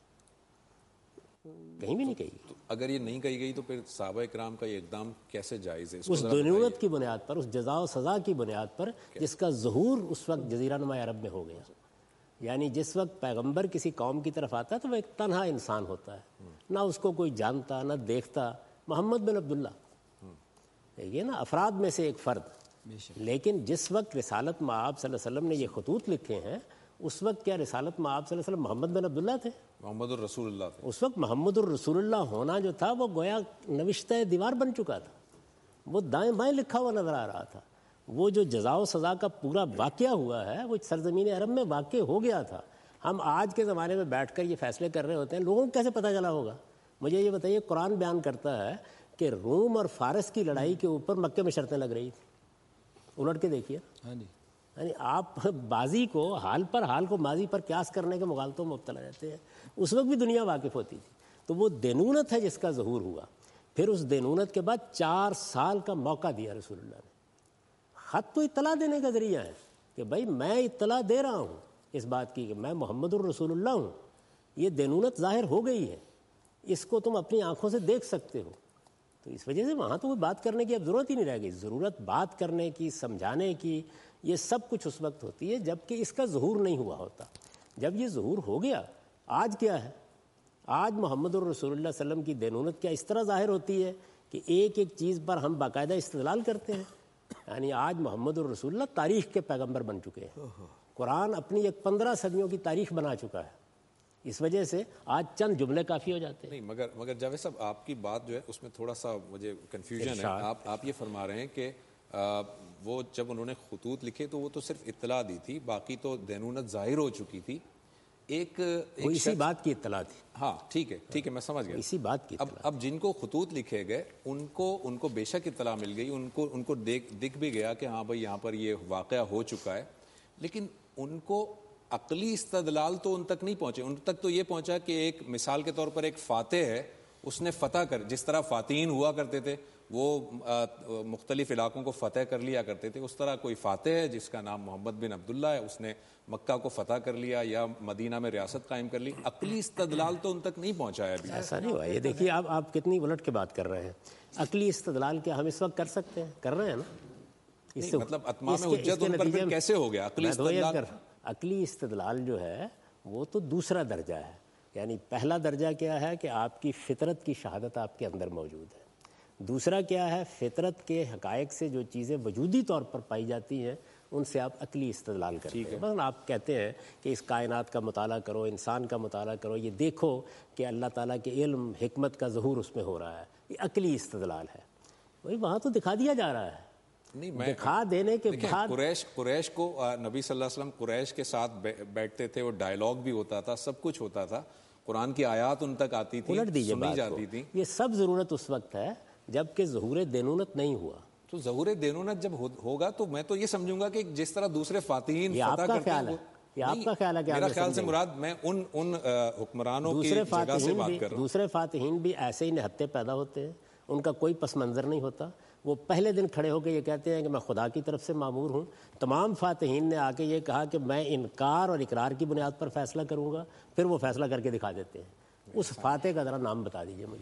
کہیں بھی نہیں کہی گئی۔ اگر یہ نہیں کہی گئی تو پھر صحابہ کرام کا یہ اقدام کیسے جائز ہے؟ اس ضرورت کی بنیاد پر، اس جزا و سزا کی بنیاد پر جس کا ظہور اس وقت جزیرہ نما عرب میں ہو گیا۔ یعنی جس وقت پیغمبر کسی قوم کی طرف آتا ہے تو وہ ایک تنہا انسان ہوتا ہے، نہ اس کو کوئی جانتا نہ دیکھتا، محمد بن عبداللہ، یہ نا افراد میں سے ایک فرد۔ لیکن جس وقت رسالت میں آپ صلی اللہ علیہ وسلم نے یہ خطوط لکھے ہیں، اس وقت کیا رسالت میں آپ صلی اللہ علیہ وسلم محمد بن عبداللہ تھے؟ محمد الرسول اللہ تھے۔ اس وقت محمد الرسول اللہ ہونا جو تھا وہ گویا نوشتہ دیوار بن چکا تھا، وہ دائیں بائیں لکھا ہوا نظر آ رہا تھا۔ وہ جو جزا و سزا کا پورا واقعہ ہوا ہے وہ سرزمین عرب میں واقع ہو گیا تھا۔ ہم آج کے زمانے میں بیٹھ کر یہ فیصلے کر رہے ہوتے ہیں، لوگوں کو کیسے پتہ چلا ہوگا؟ مجھے یہ بتائیے، قرآن بیان کرتا ہے کہ روم اور فارس کی لڑائی کے اوپر مکے میں شرطیں لگ رہی تھیں، الٹ کے دیکھیے۔ یعنی آپ بازی کو حال پر حال کو ماضی پر قیاس کرنے کے مغالطوں میں مبتلا رہتے ہیں۔ اس وقت بھی دنیا واقف ہوتی تھی۔ تو وہ دینونت ہے جس کا ظہور ہوا۔ پھر اس دینونت کے بعد چار سال کا موقع دیا رسول اللہ نے۔ خط تو اطلاع دینے کا ذریعہ ہے کہ بھائی میں اطلاع دے رہا ہوں اس بات کی کہ میں محمد الرسول اللہ ہوں، یہ دینونت ظاہر ہو گئی ہے، اس کو تم اپنی آنکھوں سے دیکھ سکتے ہو۔ تو اس وجہ سے وہاں تو کوئی بات کرنے کی اب ضرورت ہی نہیں رہ گئی۔ ضرورت بات کرنے کی، سمجھانے کی، یہ سب کچھ اس وقت ہوتی ہے جب کہ اس کا ظہور نہیں ہوا ہوتا۔ جب یہ ظہور ہو گیا، آج کیا ہے؟ آج محمد الرسول اللہ صلی اللہ علیہ وسلم کی دینونت کیا اس طرح ظاہر ہوتی ہے کہ ایک ایک چیز پر ہم باقاعدہ استدلال کرتے ہیں۔ یعنی آج محمد الرسول اللہ تاریخ کے پیغمبر بن چکے ہیں۔ قرآن اپنی ایک پندرہ صدیوں کی تاریخ بنا چکا ہے۔ اس وجہ سے آج چند جملے کافی ہو جاتے ہیں۔ نہیں، مگر مگر جاوید صاحب آپ کی بات جو ہے اس میں تھوڑا سا مجھے کنفیوژن ہے۔ آپ آپ یہ فرما رہے ہیں کہ وہ جب انہوں نے خطوط لکھے تو وہ تو صرف اطلاع دی تھی، باقی تو دینونت ظاہر ہو چکی تھی۔ ایک اسی بات کی اطلاع تھی۔ ہاں ٹھیک ہے ٹھیک ہے میں سمجھ گیا اسی بات کی اب اب جن کو خطوط لکھے گئے ان کو ان کو بے شک اطلاع مل گئی، ان کو ان کو دیکھ دکھ بھی گیا کہ ہاں بھائی یہاں پر یہ واقعہ ہو چکا ہے، لیکن ان کو عقلی استدلال تو ان تک نہیں پہنچے۔ ان تک تو یہ پہنچا کہ ایک مثال کے طور پر ایک فاتح ہے، اس نے فتح کر، جس طرح فاتحین ہوا کرتے تھے وہ مختلف علاقوں کو فتح کر لیا کرتے تھے، اس طرح کوئی فاتح ہے جس کا نام محمد بن عبداللہ ہے، اس نے مکہ کو فتح کر لیا یا مدینہ میں ریاست قائم کر لی. عقلی استدلال تو ان تک نہیں پہنچایا ابھی. ایسا نہیں ہوا. یہ دیکھیے آپ آپ کتنی الٹ کے بات کر رہے ہیں. عقلی استدلال کیا ہم اس وقت کر سکتے ہیں؟ کر رہے ہیں نا. اس مطلب اتمام حجت ان پر پھر کیسے ہو گیا عقلی استدلال؟ عقلی استدلال جو ہے وہ تو دوسرا درجہ ہے. یعنی پہلا درجہ کیا ہے کہ آپ کی فطرت کی شہادت آپ کے اندر موجود ہے. دوسرا کیا ہے، فطرت کے حقائق سے جو چیزیں وجودی طور پر پائی جاتی ہیں ان سے آپ عقلی استدلال کرتے ہیں. مثلا آپ کہتے ہیں کہ اس کائنات کا مطالعہ کرو، انسان کا مطالعہ کرو، یہ دیکھو کہ اللہ تعالیٰ کے علم حکمت کا ظہور اس میں ہو رہا ہے. یہ عقلی استدلال ہے. وہی وہاں تو دکھا دیا جا رہا ہے. نہیں، میں دکھا دینے کے بعد قریش قریش کو نبی صلی اللہ علیہ وسلم قریش کے ساتھ بیٹھتے تھے، وہ ڈائلاگ بھی ہوتا تھا، سب کچھ ہوتا تھا، قرآن کی آیات ان تک آتی تھی، سنی جاتی تھی. یہ سب ضرورت اس وقت ہے جب کہ ظہور دینونت نہیں ہوا. تو ظہور دینونت جب ہوگا تو میں تو یہ سمجھوں گا کہ جس طرح دوسرے فاتحین فتح کرتے ہیں، یہ آپ کا خیال ہے کہ میرا خیال سے مراد میں ان ان حکمرانوں کی جگہ سے بات کر رہا ہوں. دوسرے فاتحین بھی ایسے ہی نہتے پیدا ہوتے ہیں، ان کا کوئی پس منظر نہیں ہوتا. وہ پہلے دن کھڑے ہو کے یہ کہتے ہیں کہ میں خدا کی طرف سے مامور ہوں. تمام فاتحین نے آ کے یہ کہا کہ میں انکار اور اقرار کی بنیاد پر فیصلہ کروں گا، پھر وہ فیصلہ کر کے دکھا دیتے ہیں. اس فاتح کا ذرا نام بتا دیجیے مجھے.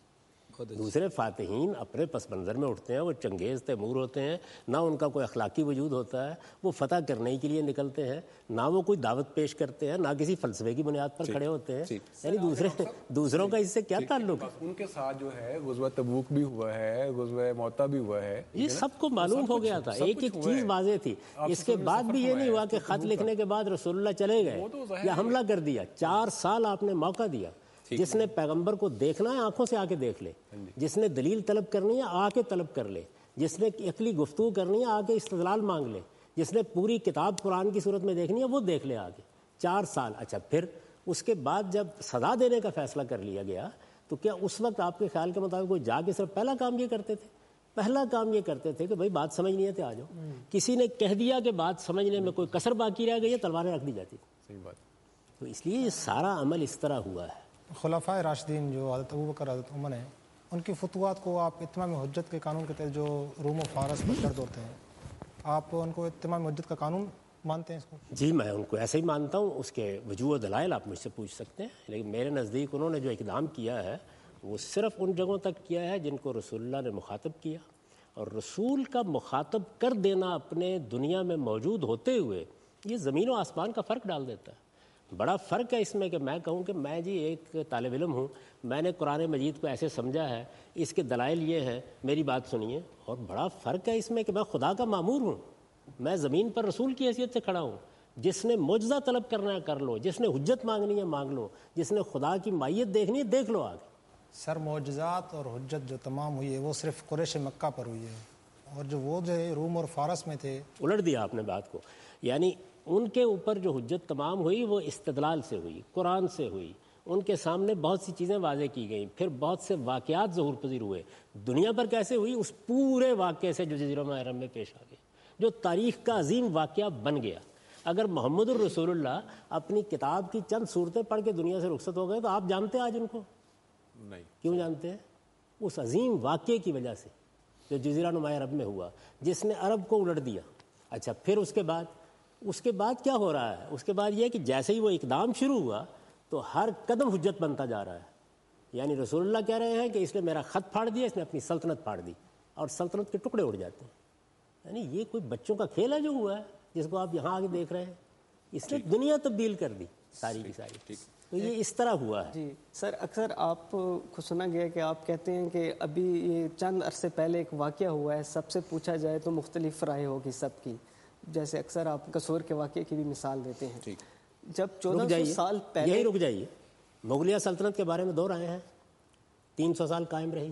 دوسرے فاتحین اپنے پس منظر میں اٹھتے ہیں، وہ چنگیز تیمور ہوتے ہیں، نہ ان کا کوئی اخلاقی وجود ہوتا ہے، وہ فتح کرنے کے لیے نکلتے ہیں، نہ وہ کوئی دعوت پیش کرتے ہیں، نہ کسی فلسفے کی بنیاد پر کھڑے ہوتے ہیں. یعنی دوسرے دوسروں کا اس سے کیا تعلق ہے؟ ان کے ساتھ جو ہے غزوہ تبوک بھی ہوا ہے، غزوہ موتا بھی ہوا ہے، یہ سب کو معلوم ہو گیا تھا. ایک ایک چیز واضح تھی. اس کے بعد بھی یہ نہیں ہوا کہ خط لکھنے کے بعد رسول اللہ چلے گئے یا حملہ کر دیا. چار سال آپ نے موقع دیا. جس نے پیغمبر کو دیکھنا ہے آنکھوں سے آ کے دیکھ لے، جس نے دلیل طلب کرنی ہے آ کے طلب کر لے، جس نے عقلی گفتگو کرنی ہے آ کے استدلال مانگ لے، جس نے پوری کتاب قرآن کی صورت میں دیکھنی ہے وہ دیکھ لے آگے. چار سال. اچھا پھر اس کے بعد جب سزا دینے کا فیصلہ کر لیا گیا تو کیا اس وقت آپ کے خیال کے مطابق کوئی جا کے صرف پہلا کام یہ کرتے تھے؟ پہلا کام یہ کرتے تھے کہ بھائی بات سمجھ نہیں آتی آ جاؤ. کسی نے کہہ دیا کہ بات سمجھنے میں کوئی کسر باقی رہ گئی ہے، تلواریں رکھ دی جاتی. صحیح بات. تو اس لیے یہ سارا عمل اس طرح ہوا ہے. خلفائے راشدین جو حضرت ابوبکر، حضرت عمر ہیں، ان کی فتوحات کو آپ اتمام حجت کے قانون کے تحت جو روم و فارس پر درد ہوتے ہیں، آپ ان کو اتمام حجت کا قانون مانتے ہیں اس کو؟ جی میں ان کو ایسے ہی مانتا ہوں. اس کے وجوہ و دلائل آپ مجھ سے پوچھ سکتے ہیں، لیکن میرے نزدیک انہوں نے جو اقدام کیا ہے وہ صرف ان جگہوں تک کیا ہے جن کو رسول اللہ نے مخاطب کیا. اور رسول کا مخاطب کر دینا اپنے دنیا میں موجود ہوتے ہوئے یہ زمین و آسمان کا فرق ڈال دیتا ہے. بڑا فرق ہے اس میں کہ میں کہوں کہ میں جی ایک طالب علم ہوں، میں نے قرآن مجید کو ایسے سمجھا ہے، اس کے دلائل یہ ہیں، میری بات سنیے. اور بڑا فرق ہے اس میں کہ میں خدا کا مامور ہوں، میں زمین پر رسول کی حیثیت سے کھڑا ہوں. جس نے معجزہ طلب کرنا ہے کر لو، جس نے حجت مانگنی ہے مانگ لو، جس نے خدا کی مائیت دیکھنی ہے دیکھ لو آگے. سر معجزات اور حجت جو تمام ہوئی ہے وہ صرف قریش مکہ پر ہوئی ہے، اور جو وہ جو ہے روم اور فارس میں تھے. الٹ دیا آپ نے بات کو. یعنی ان کے اوپر جو حجت تمام ہوئی وہ استدلال سے ہوئی، قرآن سے ہوئی. ان کے سامنے بہت سی چیزیں واضح کی گئیں، پھر بہت سے واقعات ظہور پذیر ہوئے. دنیا پر کیسے ہوئی؟ اس پورے واقعے سے جو جزیرہ عرب میں پیش آ گئے، جو تاریخ کا عظیم واقعہ بن گیا. اگر محمد الرسول اللہ اپنی کتاب کی چند صورتیں پڑھ کے دنیا سے رخصت ہو گئے تو آپ جانتے ہیں آج ان کو؟ نہیں. کیوں جانتے ہیں؟ اس عظیم واقعے کی وجہ سے جو جزیرہ نما عرب میں ہوا، جس نے عرب کو الٹ دیا. اچھا پھر اس کے بعد اس کے بعد کیا ہو رہا ہے؟ اس کے بعد یہ کہ جیسے ہی وہ اقدام شروع ہوا تو ہر قدم حجت بنتا جا رہا ہے. یعنی رسول اللہ کہہ رہے ہیں کہ اس نے میرا خط پھاڑ دیا، اس نے اپنی سلطنت پھاڑ دی، اور سلطنت کے ٹکڑے اڑ جاتے ہیں. یعنی یہ کوئی بچوں کا کھیل ہے جو ہوا ہے جس کو آپ یہاں آگے دیکھ رہے ہیں؟ اس نے دنیا تبدیل کر دی ساری کی ساری. تو یہ اس طرح ہوا ہے. جی سر، اکثر آپ کو سنا گیا کہ آپ کہتے ہیں کہ ابھی یہ چند عرصے پہلے ایک واقعہ ہوا ہے، سب سے پوچھا جائے تو مختلف رائے ہوگی سب کی، جیسے اکثر آپ قصور کے واقعے کی بھی مثال دیتے ہیں. جب چودہ سو سال پہلے یہی رک جائیے، مغلیہ سلطنت کے بارے میں دو رائے ہیں، تین سو سال قائم رہی.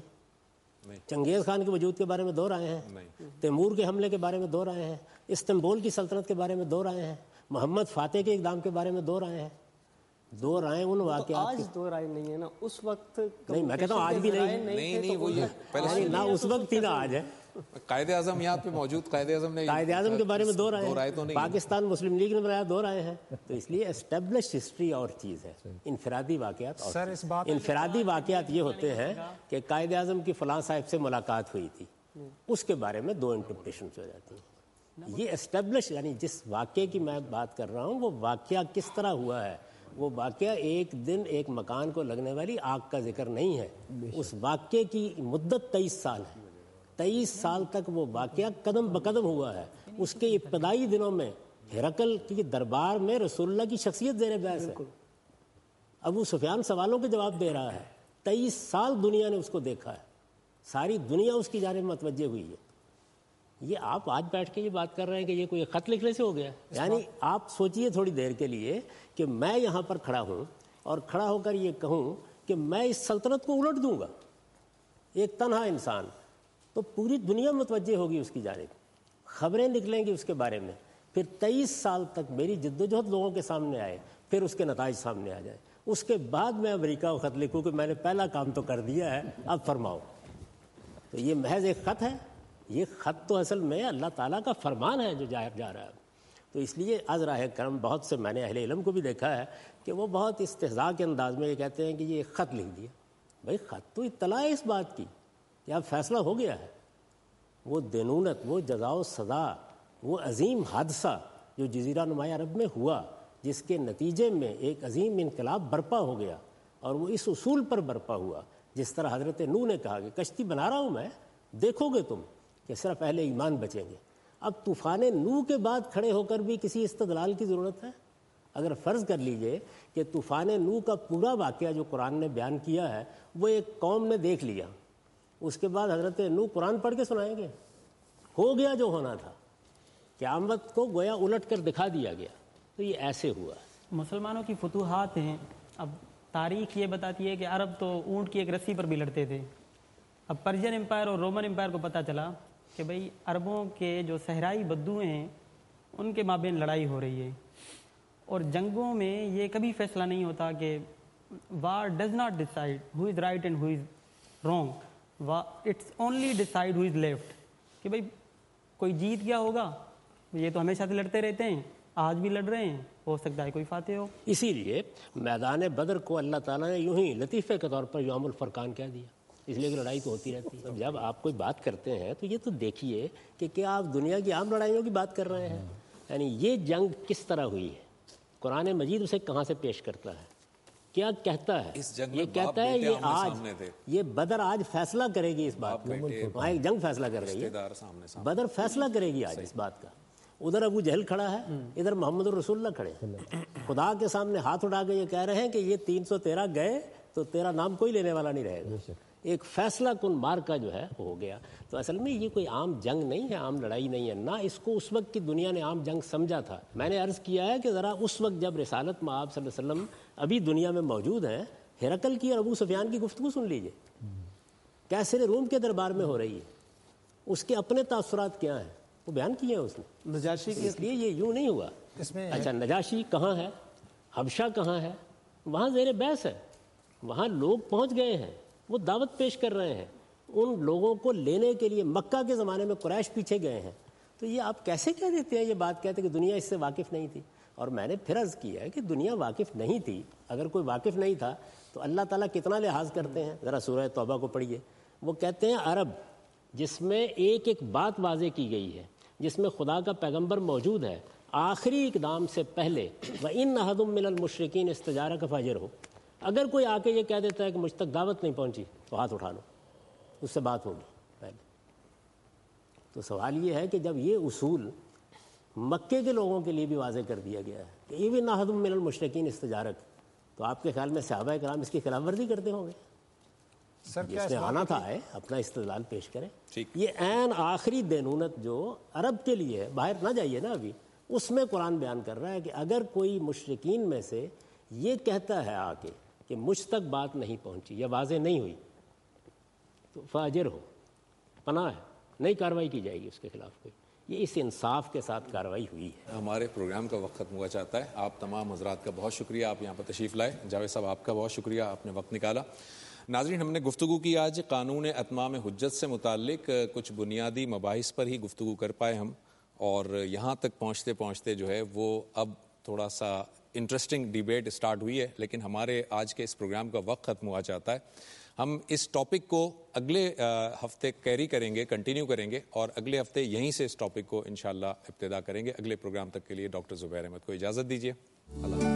چنگیز خان کے وجود کے بارے میں دو رائے ہیں، تیمور کے حملے کے بارے میں دو رائے ہیں، استنبول کی سلطنت کے بارے میں دو رائے ہیں، محمد فاتح کے اقدام کے بارے میں دو رائے ہیں. دو رائے ان واقعات. آج دو رائے نہیں ہے نا، اس وقت نہیں، میں کہتا ہوں آج بھی نہیں. نہیں نہیں وہ یہ نہ اس وقت تھی نہ آج ہے. قائد اعظم یہاں پہ موجود، قائد اعظم نے قائد اعظم کے بارے میں دو رائے دو رائے تو نہیں، پاکستان مسلم لیگ نے بنایا دو رائے ہیں، تو اس لیے اسٹیبلش ہسٹری اور چیز ہے، انفرادی واقعات اور سر اس بات انفرادی واقعات یہ ہوتے ہیں کہ قائد اعظم کی فلاں صاحب سے ملاقات ہوئی تھی، اس کے بارے میں دو انٹرپریٹیشنز ہو جاتی ہیں۔ یہ اسٹیبلش یعنی جس واقعے کی میں بات کر رہا ہوں وہ واقعہ کس طرح ہوا ہے، وہ واقعہ ایک دن ایک مکان کو لگنے والی آگ کا ذکر نہیں ہے، اس واقعے کی مدت تیئیس سال ہے، تیئیس سال تک وہ واقعہ قدم بقدم ہوا ہے۔ اس کے ابتدائی دنوں میں ہرقل کی دربار میں رسول اللہ کی شخصیت زیر بحث ہے، ابو سفیان سوالوں کے جواب دے رہا ہے، تیئیس سال دنیا نے اس کو دیکھا ہے، ساری دنیا اس کی جانب متوجہ ہوئی ہے۔ یہ آپ آج بیٹھ کے یہ بات کر رہے ہیں کہ یہ کوئی خط لکھنے سے ہو گیا، یعنی آپ سوچئے تھوڑی دیر کے لیے کہ میں یہاں پر کھڑا ہوں اور کھڑا ہو کر یہ کہوں کہ میں اس سلطنت کو الٹ دوں گا، ایک تنہا انسان، تو پوری دنیا متوجہ ہوگی اس کی جانب، خبریں نکلیں گی اس کے بارے میں، پھر تیئیس سال تک میری جدوجہد لوگوں کے سامنے آئے، پھر اس کے نتائج سامنے آ جائے، اس کے بعد میں امریکہ کو خط لکھوں کہ میں نے پہلا کام تو کر دیا ہے، اب فرماؤ۔ تو یہ محض ایک خط ہے، یہ خط تو اصل میں اللہ تعالیٰ کا فرمان ہے جو جا جا رہا ہے۔ تو اس لیے از راہ کرم بہت سے میں نے اہل علم کو بھی دیکھا ہے کہ وہ بہت استہزاء کے انداز میں یہ کہتے ہیں کہ یہ خط لکھ دیا۔ بھائی خط تو اطلاع ہے اس بات کی کہ اب فیصلہ ہو گیا ہے، وہ دینونت، وہ جزا و سزا، وہ عظیم حادثہ جو جزیرہ نمایا عرب میں ہوا، جس کے نتیجے میں ایک عظیم انقلاب برپا ہو گیا، اور وہ اس اصول پر برپا ہوا جس طرح حضرت نوح نے کہا کہ کشتی بنا رہا ہوں میں، دیکھو گے تم کہ صرف اہل ایمان بچیں گے۔ اب طوفان نوح کے بعد کھڑے ہو کر بھی کسی استدلال کی ضرورت ہے؟ اگر فرض کر لیجئے کہ طوفان نوح کا پورا واقعہ جو قرآن نے بیان کیا ہے وہ ایک قوم نے دیکھ لیا، اس کے بعد حضرت نوح قرآن پڑھ کے سنائیں گے؟ ہو گیا جو ہونا تھا، قیامت کو گویا الٹ کر دکھا دیا گیا۔ تو یہ ایسے ہوا۔ مسلمانوں کی فتوحات ہیں، اب تاریخ یہ بتاتی ہے کہ عرب تو اونٹ کی ایک رسی پر بھی لڑتے تھے۔ اب پرشین امپائر اور رومن امپائر کو پتہ چلا کہ بھئی عربوں کے جو صحرائی بدوئے ہیں ان کے مابین لڑائی ہو رہی ہے، اور جنگوں میں یہ کبھی فیصلہ نہیں ہوتا کہ war does not decide who is right and who is wrong, it's only decide who is left, کہ بھئی کوئی جیت گیا ہوگا، یہ تو ہمیشہ سے لڑتے رہتے ہیں، آج بھی لڑ رہے ہیں، ہو سکتا ہے کوئی فاتح ہو۔ اسی لیے میدان بدر کو اللہ تعالیٰ نے یوں ہی لطیفے کے طور پر یوم الفرقان کہہ دیا، اس لیے کہ لڑائی تو ہوتی رہتی ہے۔ جب آپ کوئی بات کرتے ہیں تو یہ تو دیکھیے کہ کیا آپ دنیا کی عام لڑائیوں کی بات کر رہے ہیں، یعنی یہ جنگ کس طرح ہوئی ہے، قرآن مجید اسے کہاں سے پیش کرتا ہے، کیا کہتا ہے؟ یہ کہتا ہے یہ آج یہ بدر آج فیصلہ کرے گی اس بات کا، وہاں ایک جنگ فیصلہ کر رہی ہے، بدر فیصلہ کرے گی آج اس بات کا۔ ادھر ابو جہل کھڑا ہے، ادھر محمد الرسول اللہ کھڑے ہیں، خدا کے سامنے ہاتھ اٹھا کے یہ کہہ رہے ہیں کہ یہ تین سو تیرہ گئے تو تیرا نام کوئی لینے والا نہیں رہے گا۔ ایک فیصلہ کن مارکا جو ہے ہو گیا۔ تو اصل میں یہ کوئی عام جنگ نہیں ہے، عام لڑائی نہیں ہے، نہ اس کو اس وقت کی دنیا نے عام جنگ سمجھا تھا۔ میں نے عرض کیا ہے کہ ذرا اس وقت جب رسالت مآب صلی اللہ علیہ وسلم ابھی دنیا میں موجود ہیں، ہرقل کی اور ابو سفیان کی گفتگو سن لیجئے، کیسر روم کے دربار میں ہو رہی ہے، اس کے اپنے تاثرات کیا ہیں وہ بیان کیے ہیں اس نے۔ نجاشی کی اس لیے یہ یوں نہیں ہوا۔ اس میں اچھا نجاشی کہاں ہے، حبشہ کہاں ہے، وہاں زیر بحث ہے، وہاں لوگ پہنچ گئے ہیں، وہ دعوت پیش کر رہے ہیں، ان لوگوں کو لینے کے لیے مکہ کے زمانے میں قریش پیچھے گئے ہیں۔ تو یہ آپ کیسے کہہ دیتے ہیں، یہ بات کہتے ہیں کہ دنیا اس سے واقف نہیں تھی؟ اور میں نے پھر عرض کیا ہے کہ دنیا واقف نہیں تھی، اگر کوئی واقف نہیں تھا تو اللہ تعالیٰ کتنا لحاظ کرتے ہیں، ذرا سورہ توبہ کو پڑھیے۔ وہ کہتے ہیں عرب جس میں ایک ایک بات واضح کی گئی ہے، جس میں خدا کا پیغمبر موجود ہے، آخری اقدام سے پہلے وَإِنَّ أَحَدٌ مِّنَ الْمُشْرِكِينَ اسْتَجَارَكَ فَأَجِرْهُ، اگر کوئی آ کے یہ کہہ دیتا ہے کہ مجھ تک دعوت نہیں پہنچی تو ہاتھ اٹھا لو، اس سے بات ہوگی پہلے۔ تو سوال یہ ہے کہ جب یہ اصول مکے کے لوگوں کے لیے بھی واضح کر دیا گیا ہے کہ ایون احد من المشرکین استجارک، تو آپ کے خیال میں صحابہ کرام اس کی خلاف ورزی کرتے ہوں گے؟ جس نے آنا تھا ہے اپنا استدلال پیش کرے۔ یہ عین آخری دینونت جو عرب کے لیے ہے، باہر نہ جائیے نا ابھی، اس میں قرآن بیان کر رہا ہے کہ اگر کوئی مشرکین میں سے یہ کہتا ہے آ کے کہ مجھ تک بات نہیں پہنچی یا واضح نہیں ہوئی تو فاجر ہو، پناہ ہے، نئی کارروائی کی جائے گی اس کے خلاف کوئی۔ یہ اس انصاف کے ساتھ کارروائی ہوئی ہے۔ ہمارے پروگرام کا وقت ختم ہوا چاہتا ہے۔ آپ تمام حضرات کا بہت شکریہ، آپ یہاں پر تشریف لائے۔ جاوید صاحب آپ کا بہت شکریہ، آپ نے وقت نکالا۔ ناظرین، ہم نے گفتگو کی آج قانون اتمام حجت سے متعلق کچھ بنیادی مباحث پر ہی گفتگو کر پائے ہم، اور یہاں تک پہنچتے پہنچتے جو ہے وہ اب تھوڑا سا انٹرسٹنگ ڈیبیٹ سٹارٹ ہوئی ہے، لیکن ہمارے آج کے اس پروگرام کا وقت ختم ہوا چاہتا ہے. ہم اس ٹاپک کو اگلے ہفتے کیری کریں گے، کنٹینیو کریں گے، اور اگلے ہفتے یہیں سے اس ٹاپک کو انشاءاللہ ابتدا کریں گے. اگلے پروگرام تک کے لیے ڈاکٹر زبیر احمد کو اجازت دیجیے. اللہ